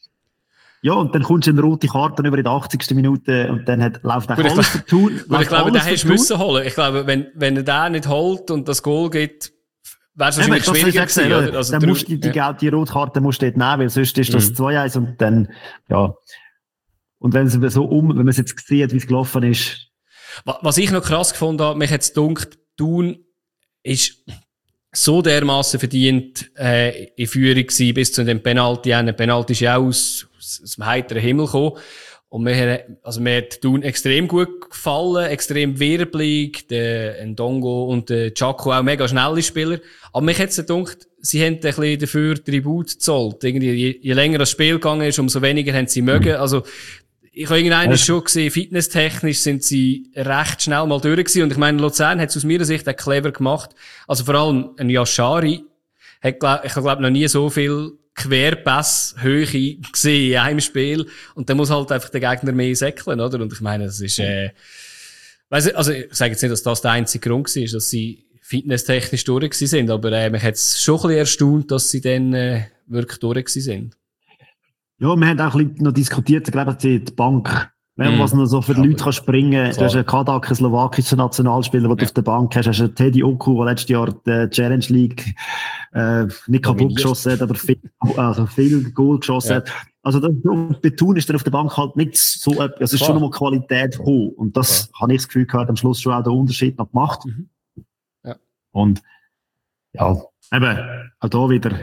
ja, und dann kommst du in rote Karten über in der achtzigsten Minute und dann hat, läuft auch Gut, alles für Thun. Ich glaube, den hast du müssen holen. Ich glaube, wenn, wenn er den nicht holt und das Goal gibt, wäre es wahrscheinlich ja, schwieriger gewesen, gesehen, oder? Also dann musst du die, ja. die, die Rotkarte musst du dort nehmen, weil sonst ist das mhm. zwei eins und dann, ja. Und wenn es so um, wenn man es jetzt sieht, wie es gelaufen ist. Was ich noch krass gefunden habe, mich hat's gedacht, Thun ist so dermassen verdient, äh, in Führung gewesen, bis zu dem Penalty. Ein Penalty ist ja auch aus, aus dem heiteren Himmel gekommen. Und mir, also mir hat Thun extrem gut gefallen, extrem wirbelig, der Ndongo und der Chaco auch mega schnelle Spieler. Aber mich hat's gedacht, sie haben ein bisschen dafür Tribut gezollt. Irgendwie, je, je länger das Spiel gegangen ist, umso weniger haben sie mögen. Also, ich habe irgendwann schon gesehen, fitnesstechnisch sind sie recht schnell mal durch gewesen. Und ich meine, Luzern hat es aus meiner Sicht auch clever gemacht. Also vor allem ein Yashari hat, glaub, ich glaube noch nie so viel Querpass Höhe gesehen in einem Spiel. Und dann muss halt einfach der Gegner mehr säckeln, oder? Und ich meine, das ist, äh, weiss ich, also ich sage jetzt nicht, dass das der einzige Grund war, dass sie fitnesstechnisch durch gewesen sind, aber äh, mich hat es schon ein bisschen erstaunt, dass sie dann äh, wirklich durch gewesen sind. Ja, wir haben auch ein bisschen noch diskutiert, ich glaube, die Bank, wenn mm. was noch so für die ja, Leute kann springen kann. Du hast einen Kadak, einen slowakischen Nationalspieler, den ja. du auf der Bank hast. Du hast einen Teddy Oku, der letztes Jahr die Challenge League äh, nicht kaputt geschossen hat, aber viel, also viel Goal geschossen ja. hat. Also das Beton ist dann auf der Bank halt nicht so, also es ist Klar. schon nochmal Qualität hoch. Und das Klar. habe ich das Gefühl gehabt, am Schluss schon auch den Unterschied noch gemacht. Mhm. Ja. Und ja, eben, auch da wieder...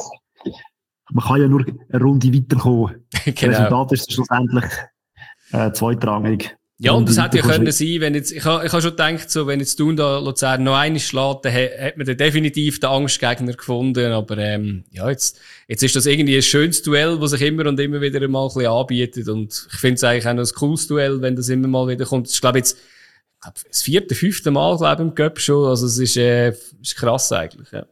Man kann ja nur eine Runde weiterkommen. Genau. Das Resultat ist schlussendlich äh, zweitrangig. Ja, und das hätte ja können sein, wenn jetzt, ich habe ich ha schon gedacht, so, wenn jetzt Thun da Luzern noch einmal schlägt, dann hat man dann definitiv den Angstgegner gefunden, aber ähm, ja, jetzt, jetzt ist das irgendwie ein schönes Duell, das sich immer und immer wieder mal ein bisschen anbietet und ich finde es eigentlich auch noch ein cooles Duell, wenn das immer mal wieder kommt. Das ist, glaube ich, jetzt ich glaub, das vierte, fünfte Mal, glaube ich, im Cup schon, also es ist, äh, ist krass eigentlich, ja.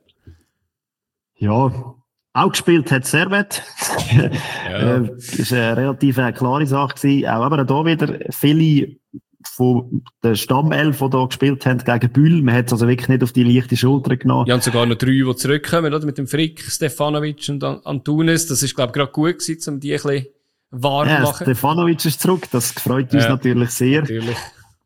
Ja. Auch gespielt hat Servet. Ja. Das war eine relativ klare Sache gewesen. Auch aber da wieder viele von der Stammelf, die da gespielt haben gegen Bühl. Man hat es also wirklich nicht auf die leichte Schulter genommen. Ja, und sogar noch drei, die zurückkommen, oder? Mit dem Frick, Stefanovic und Antunes. Das ist, glaube ich, gerade gut gewesen, um die ein bisschen warm zu ja, machen. Stefanovic ist zurück. Das freut uns ja, natürlich sehr. Natürlich.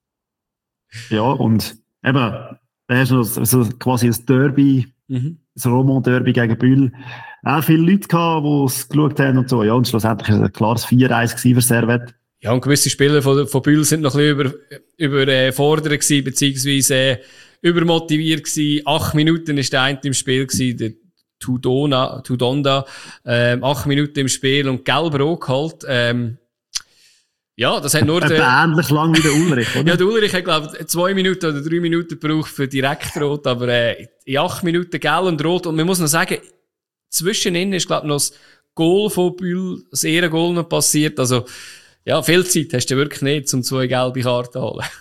Ja, und eben, da hast du noch so quasi ein Derby, mhm. das Roman-Derby gegen Bühl. Auch viele Leute gehabt, die es geschaut haben und so. Ja, und schlussendlich war es ein klares vier eins für Servette. Ja, und gewisse Spieler von, von Bühl sind noch ein bisschen über, überfordert gewesen, beziehungsweise äh, übermotiviert gewesen. Acht Minuten ist der eine im Spiel gewesen, der Tudona, Tudonda, ähm, acht Minuten im Spiel und gelb-rot geholt. Ähm, ja, das hat nur der... ähnlich lang wie der Ulrich, oder? Ja, der Ulrich hat, glaube ich, zwei Minuten oder drei Minuten gebraucht für direkt rot, aber äh, in acht Minuten gelb und rot. Und man muss noch sagen, zwischen ihnen ist, glaube ich, noch das Goal von Bühl, das Ehrengoal noch passiert. Also, ja, viel Zeit hast du wirklich nicht, um zwei gelbe Karten zu holen.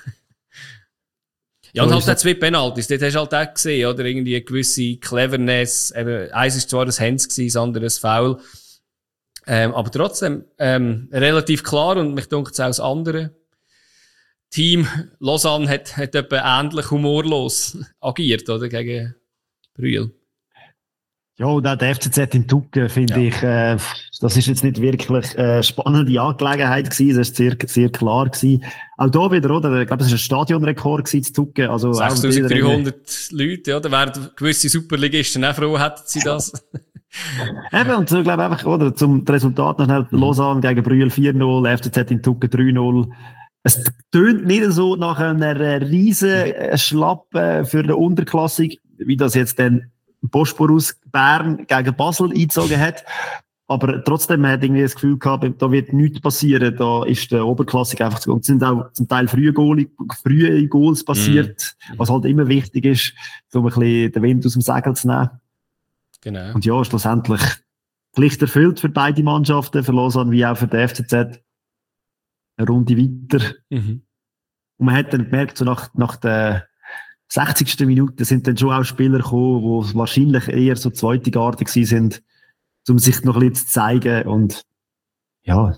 Ja, und halt auch zwei Penalties. Dort hast du halt auch gesehen, oder? Irgendwie eine gewisse Cleverness. Eben, eins ist zwar ein Hands gewesen, das andere ein Foul. Ähm, aber trotzdem, ähm, relativ klar und mich denkt es auch das andere Team, Lausanne, hat, hat etwa ähnlich humorlos agiert, oder? Gegen Brühl. Ja, und auch der F C Z im Tucken, finde ja. ich, äh, das ist jetzt nicht wirklich eine spannende Angelegenheit gewesen, das ist sehr, sehr klar gewesen. Auch da wieder, oder? Ich glaube, es war ein Stadionrekord gewesen, zu Tucken. Also sechstausenddreihundert Leute, ja, da wären gewisse Superligisten auch froh, hätten sie das. Eben, und so, ich glaube einfach, oder? Zum Resultat noch Lausanne gegen Brühl vier null, F C Z in Tucken drei null. Es tönt nicht so nach einer riesen Schlappe für eine Unterklassik, wie das jetzt dann Bosporus Bern gegen Basel eingezogen hat. Aber trotzdem, man hat irgendwie das Gefühl gehabt, da wird nichts passieren. Da ist der Oberklassik einfach zu. Und es sind auch zum Teil frühe Goals, frühe Goals passiert, mm. was halt immer wichtig ist, um ein bisschen den Wind aus dem Segel zu nehmen. Genau. Und ja, schlussendlich Pflicht erfüllt für beide Mannschaften, für Lausanne wie auch für den F C Z. Eine Runde weiter. Mhm. Und man hat dann gemerkt, so nach, nach der sechzigsten Minute sind dann schon auch Spieler gekommen, die wahrscheinlich eher so zweite Garde gewesen sind, um sich noch ein bisschen zu zeigen. Und ja,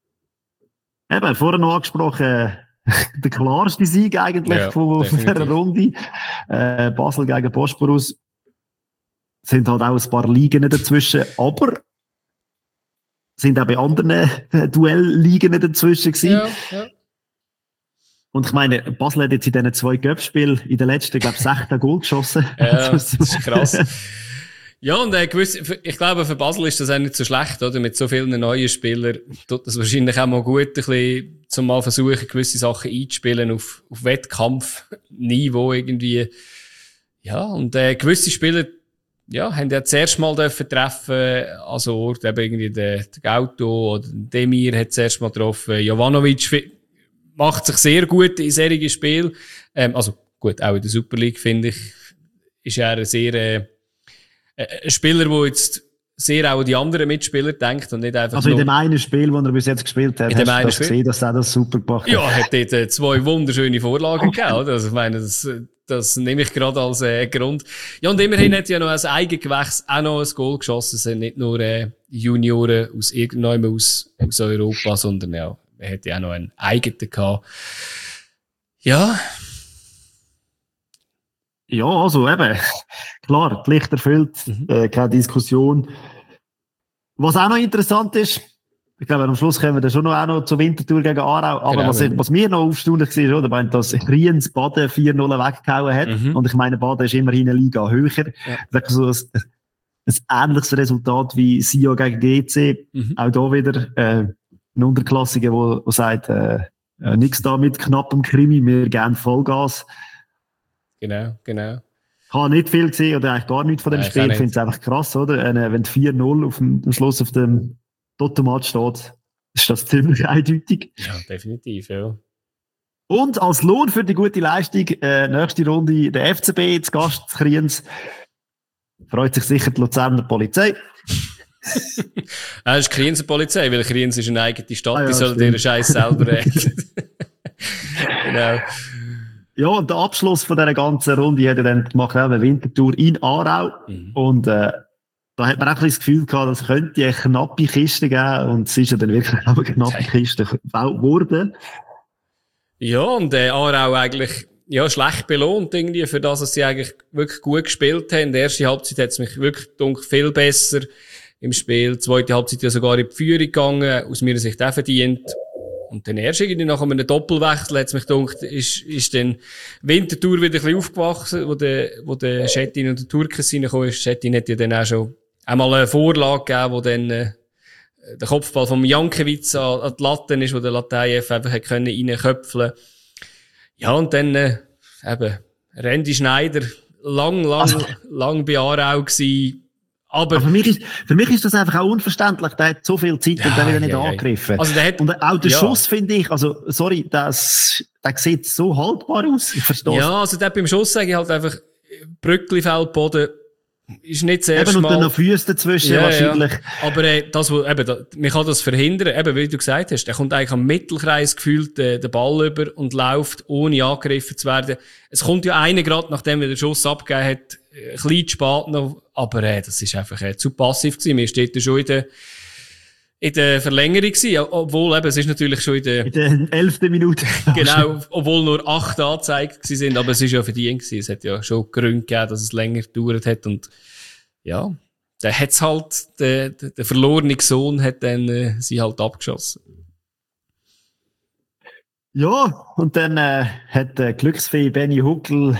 eben, vorher noch angesprochen, der klarste Sieg eigentlich ja, von, von dieser Runde. Äh, Basel gegen Bosporus. Sind halt auch ein paar Ligen dazwischen, aber sind auch bei anderen Duellligen dazwischen gewesen. Ja, ja. Und ich meine, Basel hat jetzt in diesen zwei Cup-Spielen in den letzten, glaube ich, sechzehn Goal geschossen. Ja, das ist krass. Ja, und äh, gewiss, ich glaube, für Basel ist das auch nicht so schlecht, oder? Mit so vielen neuen Spielern tut das wahrscheinlich auch mal gut, ein bisschen, zum mal versuchen, gewisse Sachen einzuspielen auf, auf Wettkampfniveau irgendwie. Ja, und äh, gewisse Spieler, ja, haben ja zuerst mal dürfen treffen, also Ort, eben irgendwie der, der Gauto oder Demir hat zuerst mal getroffen, Jovanovic macht sich sehr gut in solchen Spielen. Ähm, also gut, auch in der Super League, finde ich, ist er ein sehr äh, ein Spieler, der jetzt sehr auch an die anderen Mitspieler denkt und nicht einfach also in dem einen Spiel, das er bis jetzt gespielt hat, in dem hast du das Spiel? gesehen, dass er das super gemacht hat? Ja, er hat dort äh, zwei wunderschöne Vorlagen gegeben, oder? Also ich meine, das, das nehme ich gerade als äh, Grund. Ja, und immerhin hat er ja noch als Eigengewächs auch noch ein Goal geschossen. Es sind nicht nur äh, Junioren aus irgendjemandem aus, aus Europa, sondern ja, er hätte ja auch noch einen eigenen gehabt. Ja. Ja, also eben, klar, Pflicht erfüllt, mhm. äh, keine Diskussion. Was auch noch interessant ist, ich glaube, am Schluss kommen wir dann schon noch, auch noch zur Winterthur gegen Aarau, aber genau, was, was mir noch aufstaunlich war, oder, wenn das Kriens Baden vier null weggehauen hat, mhm. und ich meine, Baden ist immerhin eine Liga höher, ja. Das ist so ein, ein ähnliches Resultat wie Sion gegen G C, mhm. auch da wieder äh, ein Unterklassiger, der sagt, äh, äh, nichts da mit knappem Krimi, wir geben Vollgas. Genau, genau. Ich habe nicht viel gesehen oder eigentlich gar nichts von dem Nein, Spiel. Ich finde es einfach krass, oder? Wenn vier null auf dem, am Schluss auf dem Totomat steht, ist das ziemlich eindeutig. Ja, definitiv, ja. Und als Lohn für die gute Leistung, äh, nächste Runde der F C B, zu Gast zu Kriens. Freut sich sicher die Luzerner Polizei. Das ist Krienser Polizei, weil Kriens ist eine eigene Stadt, ah, ja, die sollen ihren Scheiß selber regeln. Genau. Ja, und der Abschluss von dieser ganzen Runde hat er dann gemacht, auch eine Wintertour in Aarau. Mhm. Und, äh, da hat man auch ein bisschen das Gefühl gehabt, es könnte eine knappe Kiste geben. Und es ist ja dann wirklich auch eine knappe Kiste geworden. Ja, und äh, Aarau eigentlich ja, schlecht belohnt irgendwie für das, was sie eigentlich wirklich gut gespielt haben. In der ersten Halbzeit hat es mich wirklich gedacht, viel besser im Spiel. Die zweite Halbzeit ja sogar in die Führung gegangen, aus meiner Sicht auch verdient. Und dann erst irgendwie nach einem Doppelwechsel hat es mich gedacht, ist, ist dann Winterthur wieder ein bisschen aufgewachsen, wo der, wo der Schettin und der Türkes reingekommen ist. Schettin hat ja dann auch schon einmal eine Vorlage gegeben, wo dann, äh, der Kopfball vom Jankiewicz an, an die Latte ist, wo der Latayev einfach hat können reinköpfeln. Ja, und dann, äh, eben, Randy Schneider, lang, lang, also, lang bei Aarau gewesen. Aber, aber für mich ist, für mich ist das einfach auch unverständlich. Der hat so viel Zeit ja, und der wird ja nicht ja, angegriffen. Also der hat, und auch der ja. Schuss, finde ich, also, sorry, das, der sieht so haltbar aus. Ich verstehe Ja, also der beim Schuss sage ich halt einfach, Brückli-Feldboden ist nicht sehr schmal. Eben, und dann noch Füße dazwischen, ja, wahrscheinlich. Ja. Aber, äh, das, wo, eben, da, man kann das verhindern, eben, wie du gesagt hast, der kommt eigentlich am Mittelkreis gefühlt äh, den Ball über und läuft, ohne angegriffen zu werden. Es kommt ja einer gerade, nachdem er den Schuss abgegeben hat, ein bisschen zu spät noch, aber äh, das ist einfach äh, zu passiv gewesen. Wir steht ja schon in der, in der Verlängerung gewesen, obwohl eben, es ist natürlich schon in der... In der elften Minute. Genau, obwohl nur acht angezeigt gewesen sind, aber es ist ja verdient gewesen. Es hat ja schon Gründe gegeben, dass es länger gedauert hat und ja, dann hat's halt, der, der, der verlorene Sohn hat dann äh, sie halt abgeschossen. Ja, und dann äh, hat der Glücksfee Benny Huckel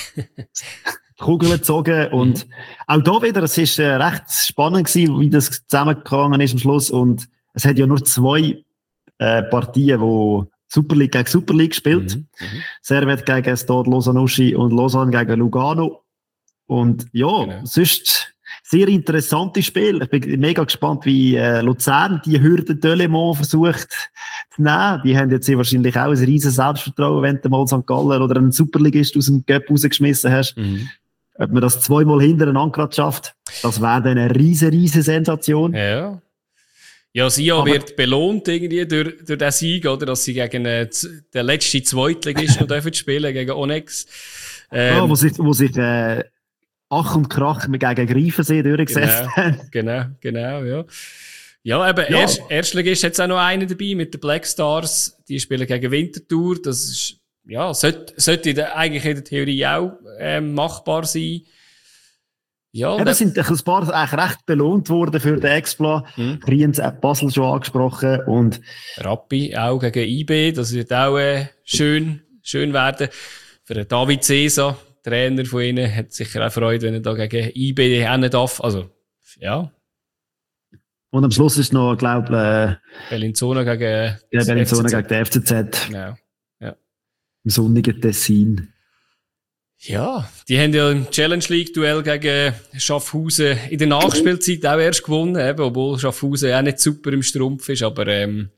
Kugeln gezogen und mhm. auch da wieder, es ist äh, recht spannend gewesen, wie das zusammengegangen ist am Schluss und es hat ja nur zwei äh, Partien, wo Super League gegen Super League gespielt. Mhm. Mhm. Servet gegen Stade Lausanne-Uschi und Lausanne gegen Lugano und ja, genau. Sonst sehr interessantes Spiel. Ich bin mega gespannt, wie äh, Luzern die Hürde Delemont versucht zu nehmen. Die haben jetzt wahrscheinlich auch ein riesen Selbstvertrauen, wenn du mal Sankt Galler oder einen Superligist aus dem Cup rausgeschmissen hast. Mhm. Ob man das zweimal hintereinander gerade schafft, das wäre dann eine riesen, riesen Sensation. Ja. Ja, Sia wird belohnt irgendwie durch, durch den Sieg, oder? Dass sie gegen äh, den letzten Zweitligisten noch dürfen spielen, gegen Onyx. Ähm, ja, wo sich, wo sich, äh, Ach und Krach gegen Greifensee durchgesetzt genau, haben. Genau, genau, ja. Ja, eben, ja. Erst, Erstligist hat jetzt auch noch einen dabei mit den Black Stars. Die spielen gegen Winterthur. Das ist, ja, sollte, sollte in der, eigentlich in der Theorie auch, ähm, machbar sein. Ja. Eben sind ein paar eigentlich recht belohnt worden für den Exploit. Hm. Kriens hat Basel schon angesprochen und Rappi auch gegen I B. Das wird auch, äh, schön, schön werden. Für den David Cesar. Trainer von ihnen hat sicher auch Freude, wenn er da gegen I B hin darf. Also, ja. Und am Schluss ist noch, glaube ich, äh, Bellinzona gegen, ja, Bellinzona gegen den F C Z. Genau. Ja. Im sonnigen Tessin. Ja, die haben ja im Challenge League Duell gegen Schaffhausen in der Nachspielzeit auch erst gewonnen, eben, obwohl Schaffhausen auch nicht super im Strumpf ist, aber, ähm,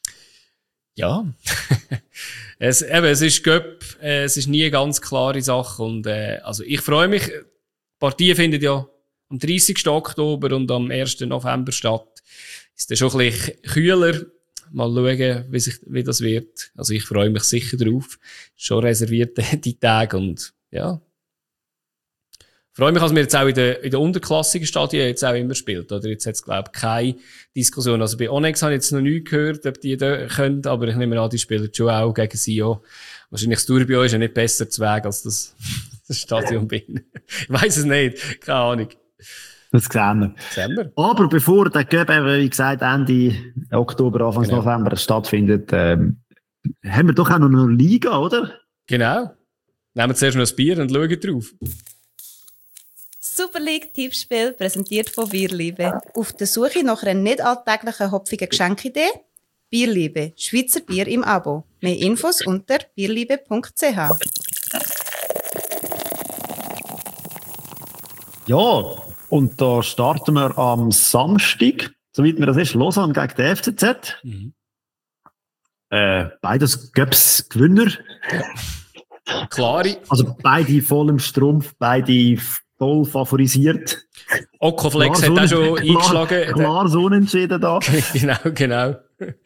ja. Es, eben, es ist Göpp, äh, es ist nie eine ganz klare Sache und, äh, also ich freue mich. Die Partie findet ja am dreißigsten Oktober und am ersten November statt. Ist dann schon ein bisschen kühler. Mal schauen, wie sich, wie das wird. Also ich freue mich sicher drauf. Schon reserviert die Tage und, ja. Ich freue mich, dass wir jetzt auch in der, in der unterklassigen Stadien jetzt auch immer spielt, oder? Jetzt hat es, glaube ich, keine Diskussion. Also bei Onyx habe ich jetzt noch nie gehört, ob die da können, aber ich nehme an, die spielen schon auch gegen Sio. Wahrscheinlich das Tourbillon ist ja nicht besser zu Weg als das, das Stadion bei ihnen. Ich weiss es nicht. Keine Ahnung. Das sehen wir. Sehen wir. Aber bevor der Cup, wie gesagt, Ende Oktober, Anfang genau. November stattfindet, ähm, haben wir doch auch noch eine Liga, oder? Genau. Nehmen wir zuerst noch ein Bier und schauen drauf. Super League Tippspiel, präsentiert von Bierliebe. Auf der Suche nach einer nicht alltäglichen hopfigen Geschenkidee? Bierliebe, Schweizer Bier im Abo. Mehr Infos unter bierliebe punkt c h. Ja, und da starten wir am Samstag, soweit mir das ist, Lausanne gegen den F C Z. Mhm. Äh, beides Cups Gewinner. Ja. Klare. Also beide voll im Strumpf, beide voll favorisiert. Okoflex hat auch schon eingeschlagen. Klar, klar so unentschieden da. Genau, genau.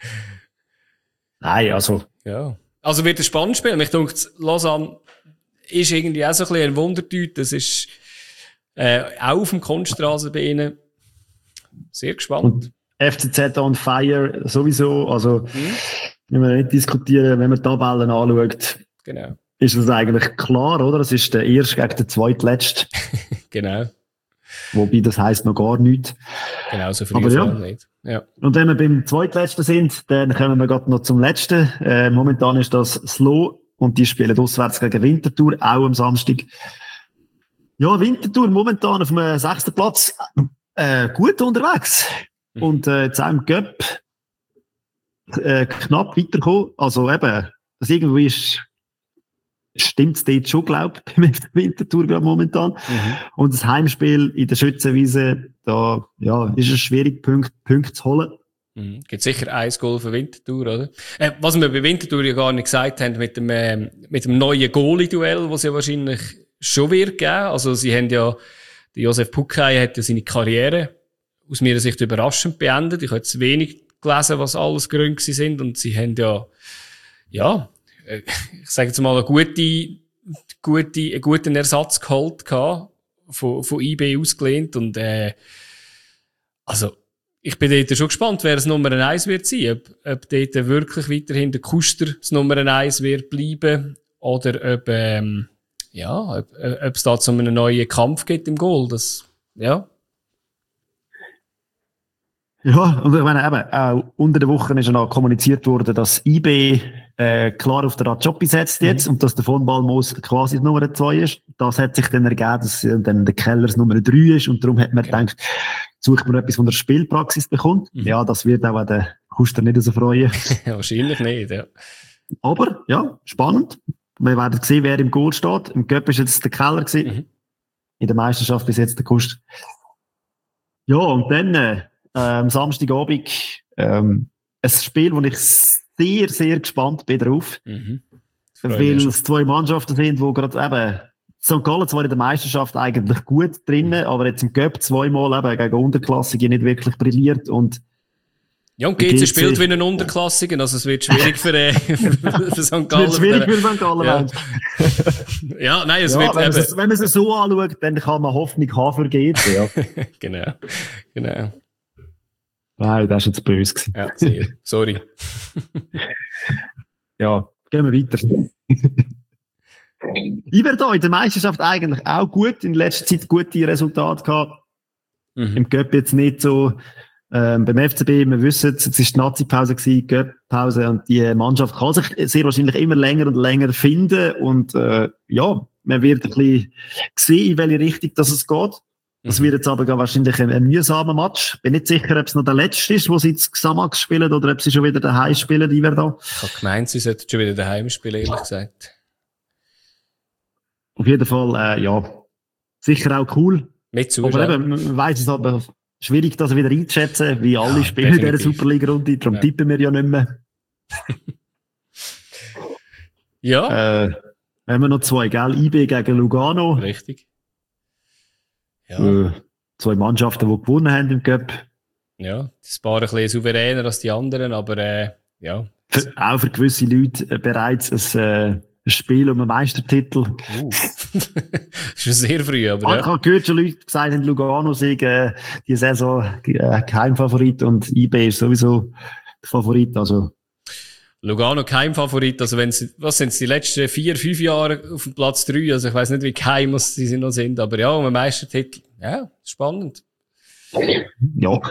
Nein, also. Ja. Also wird ein spannendes Spiel. Ich denke, Lausanne ist irgendwie auch so ein bisschen ein Wundertüte. Das ist, äh, auch auf dem Kunststraße bei ihnen. Sehr gespannt. Und F C Z on fire sowieso. Also, mhm. wenn wir nicht diskutieren, wenn man die Tabellen anschaut, genau. ist das eigentlich klar, oder? Das ist der erste gegen den zweitletzten. Genau. Wobei, das heisst noch gar nichts. Genau, so früh ja. nicht. Ja. Und wenn wir beim zweitletzten sind, dann kommen wir gerade noch zum letzten. Äh, momentan ist das Slow und die spielen auswärts gegen Winterthur, auch am Samstag. Ja, Winterthur momentan auf dem sechsten Platz, äh, gut unterwegs. Mhm. Und äh, jetzt auch im Cup äh, knapp weitergekommen. Also eben, das irgendwie ist, stimmt's dort schon, glaube ich, beim Winterthur gerade momentan. Mhm. Und das Heimspiel in der Schützenwiese, da ja, ist es schwierig, Punkte, Punkte zu holen. Mhm. Gibt sicher ein Goal für Winterthur, oder? Äh, was wir bei Winterthur ja gar nicht gesagt haben, mit dem, äh, mit dem neuen Goalie-Duell, das es ja wahrscheinlich schon wird geben. Also sie haben ja, der Josef Puckei hat ja seine Karriere aus meiner Sicht überraschend beendet. Ich habe jetzt wenig gelesen, was alles Gründe sind, und sie haben ja, ja, ich sage jetzt mal, eine gute, gute, einen guten Ersatz geholt gehabt, von, von I B ausgelehnt, und, äh, also, ich bin dort schon gespannt, wer das Nummer eins wird sein. Ob, ob dort wirklich weiterhin der Kuster das Nummer eins wird bleiben, oder ob, ähm, ja, ob, ob es da zu einem neuen Kampf geht im Goal. Das, ja. Ja, und ich meine eben, auch unter der Woche ist ja noch kommuniziert worden, dass I B äh, klar auf der Rajopi setzt jetzt, mhm. und dass der von Balmos quasi die Nummer zwei ist. Das hat sich dann ergeben, dass äh, dann der Keller das Nummer drei ist, und darum hat man okay. gedacht, sucht man etwas von der Spielpraxis bekommt. Mhm. Ja, das wird auch der Kuster nicht so freuen. Wahrscheinlich nicht, ja. Aber, ja, spannend. Wir werden sehen, wer im Goal steht. Im Cup ist jetzt der Keller gewesen. Mhm. In der Meisterschaft bis jetzt der Kuster. Ja, und dann, äh, am Samstagabend, ähm, ein Spiel, wo ich sehr, sehr gespannt bin drauf. Mhm. Weil es zwei Mannschaften sind, die gerade eben, Sankt Gallen zwar in der Meisterschaft eigentlich gut drinnen, aber jetzt im Cup zweimal eben gegen Unterklassige nicht wirklich brilliert, und ja, und G C spielt wie einen Unterklassigen, also es wird schwierig für, äh, für Sankt Gallen. Es wird schwierig für Sankt Gallen, ja. ja, nein, es ja, wird wenn eben... Es, wenn man es so anschaut, dann kann man Hoffnung haben für G C, ja. Genau, genau. Nein, das war jetzt böse gewesen. Ja, sehr. Sorry. Ja, gehen wir weiter. Ich werde da in der Meisterschaft eigentlich auch gut, in letzter Zeit gute Resultate gehabt. Mhm. Im Cup jetzt nicht so. Ähm, beim F C B, wir wissen, es war die Nazi-Pause gewesen, Cup-Pause, und die Mannschaft kann sich sehr wahrscheinlich immer länger und länger finden, und äh, ja, man wird ein bisschen sehen, in welche Richtung das es geht. Das wird jetzt aber wahrscheinlich ein, ein mühsamer Match. Bin nicht sicher, ob es noch der letzte ist, wo sie jetzt Xamax spielen, oder ob sie schon wieder daheim spielen, die wir da. Ich habe gemeint, sie sollten schon wieder daheim spielen, ehrlich gesagt. Auf jeden Fall, äh, ja, sicher auch cool. Mit Zuschauern. Aber eben, man weiss es aber schwierig, das wieder einzuschätzen, wie alle ja, spielen in dieser Superliga-Runde, darum ja. tippen wir ja nicht mehr. ja. Äh, haben wir noch zwei, gell? I B gegen Lugano. Richtig. Ja. Äh, zwei Mannschaften, die gewonnen haben im Cup. Ja, das war ein bisschen souveräner als die anderen, aber äh, ja. Für, auch für gewisse Leute äh, bereits ein, äh, ein Spiel um einen Meistertitel. Uh. Schon sehr früh, aber ah, ja. Ich habe gehört, schon Leute gesagt haben, Lugano sei äh, die Saison äh, kein Favorit, und I B ist sowieso der Favorit. Also Lugano kein Favorit, also wenn sie, was sind die letzten vier, fünf Jahre auf dem Platz drei, also ich weiss nicht, wie geheim sie noch sind, aber ja, um einen Meistertitel, ja, spannend. Ja.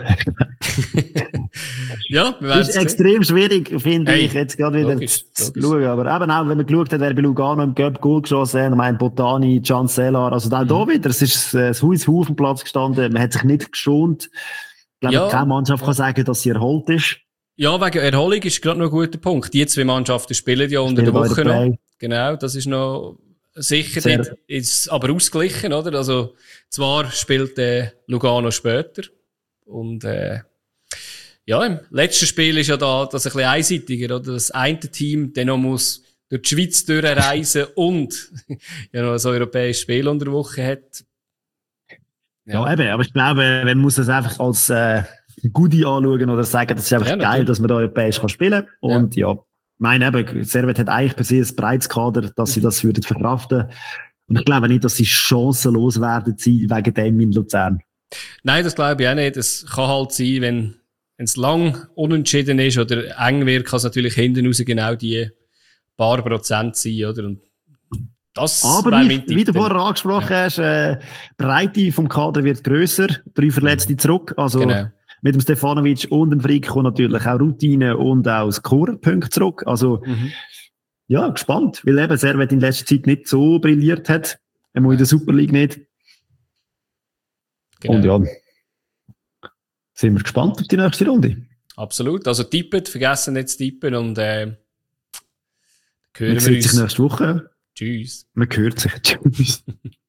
ja, wir das ist extrem schwierig, finde hey, ich, jetzt gerade wieder logisch, zu logisch. schauen, aber eben auch, wenn man geschaut hat, wer bei Lugano im Cup Goal geschossen hat, ich meine, Botani, Can Cellar, also auch mhm. da wieder, es ist das Haus auf dem Platz gestanden, man hat sich nicht geschont. Ich glaube, ja. keine Mannschaft kann sagen, dass sie erholt ist. Ja, wegen Erholung ist gerade noch ein guter Punkt. Die zwei Mannschaften spielen ja unter der Woche noch. Genau, das ist noch sicher, nicht, ist aber ausgeglichen, oder? Also, zwar spielt äh, Lugano später, und äh, ja, im letzten Spiel ist ja da das ein bisschen einseitiger, oder? Das eine Team, der noch muss durch die Schweiz durchreisen und ja noch ein europäisches Spiel unter der Woche hat. Ja, ja eben, aber ich glaube, man muss das einfach als äh, Goodie anschauen oder sagen, das ist einfach ja, geil, natürlich. Dass man da europäisch kann spielen kann. Und ja, ja mein eben, Servet hat eigentlich per se ein breites Kader, dass sie das würden verkraften. Und ich glaube nicht, dass sie chancenlos werden wegen dem in Luzern. Nein, das glaube ich auch nicht. Es kann halt sein, wenn es lang unentschieden ist oder eng wird, kann es natürlich hinten raus genau die paar Prozent sein, oder? Und das Aber wie, wie du vorher angesprochen ja. hast, äh, die Breite vom Kader wird grösser, drei Verletzte mhm. zurück, also genau. Mit dem Stefanovic und dem Frick kommt natürlich auch Routine und auch Scorerpunkte zurück, also mhm. ja, gespannt, weil eben Servet in letzter Zeit nicht so brilliert hat, einmal in der Super League nicht. Genau. Und ja, sind wir gespannt auf die nächste Runde. Absolut, also tippet, vergessen nicht zu tippen und äh, hören wir uns. Sich nächste Woche. Tschüss. Man hört sich. Tschüss.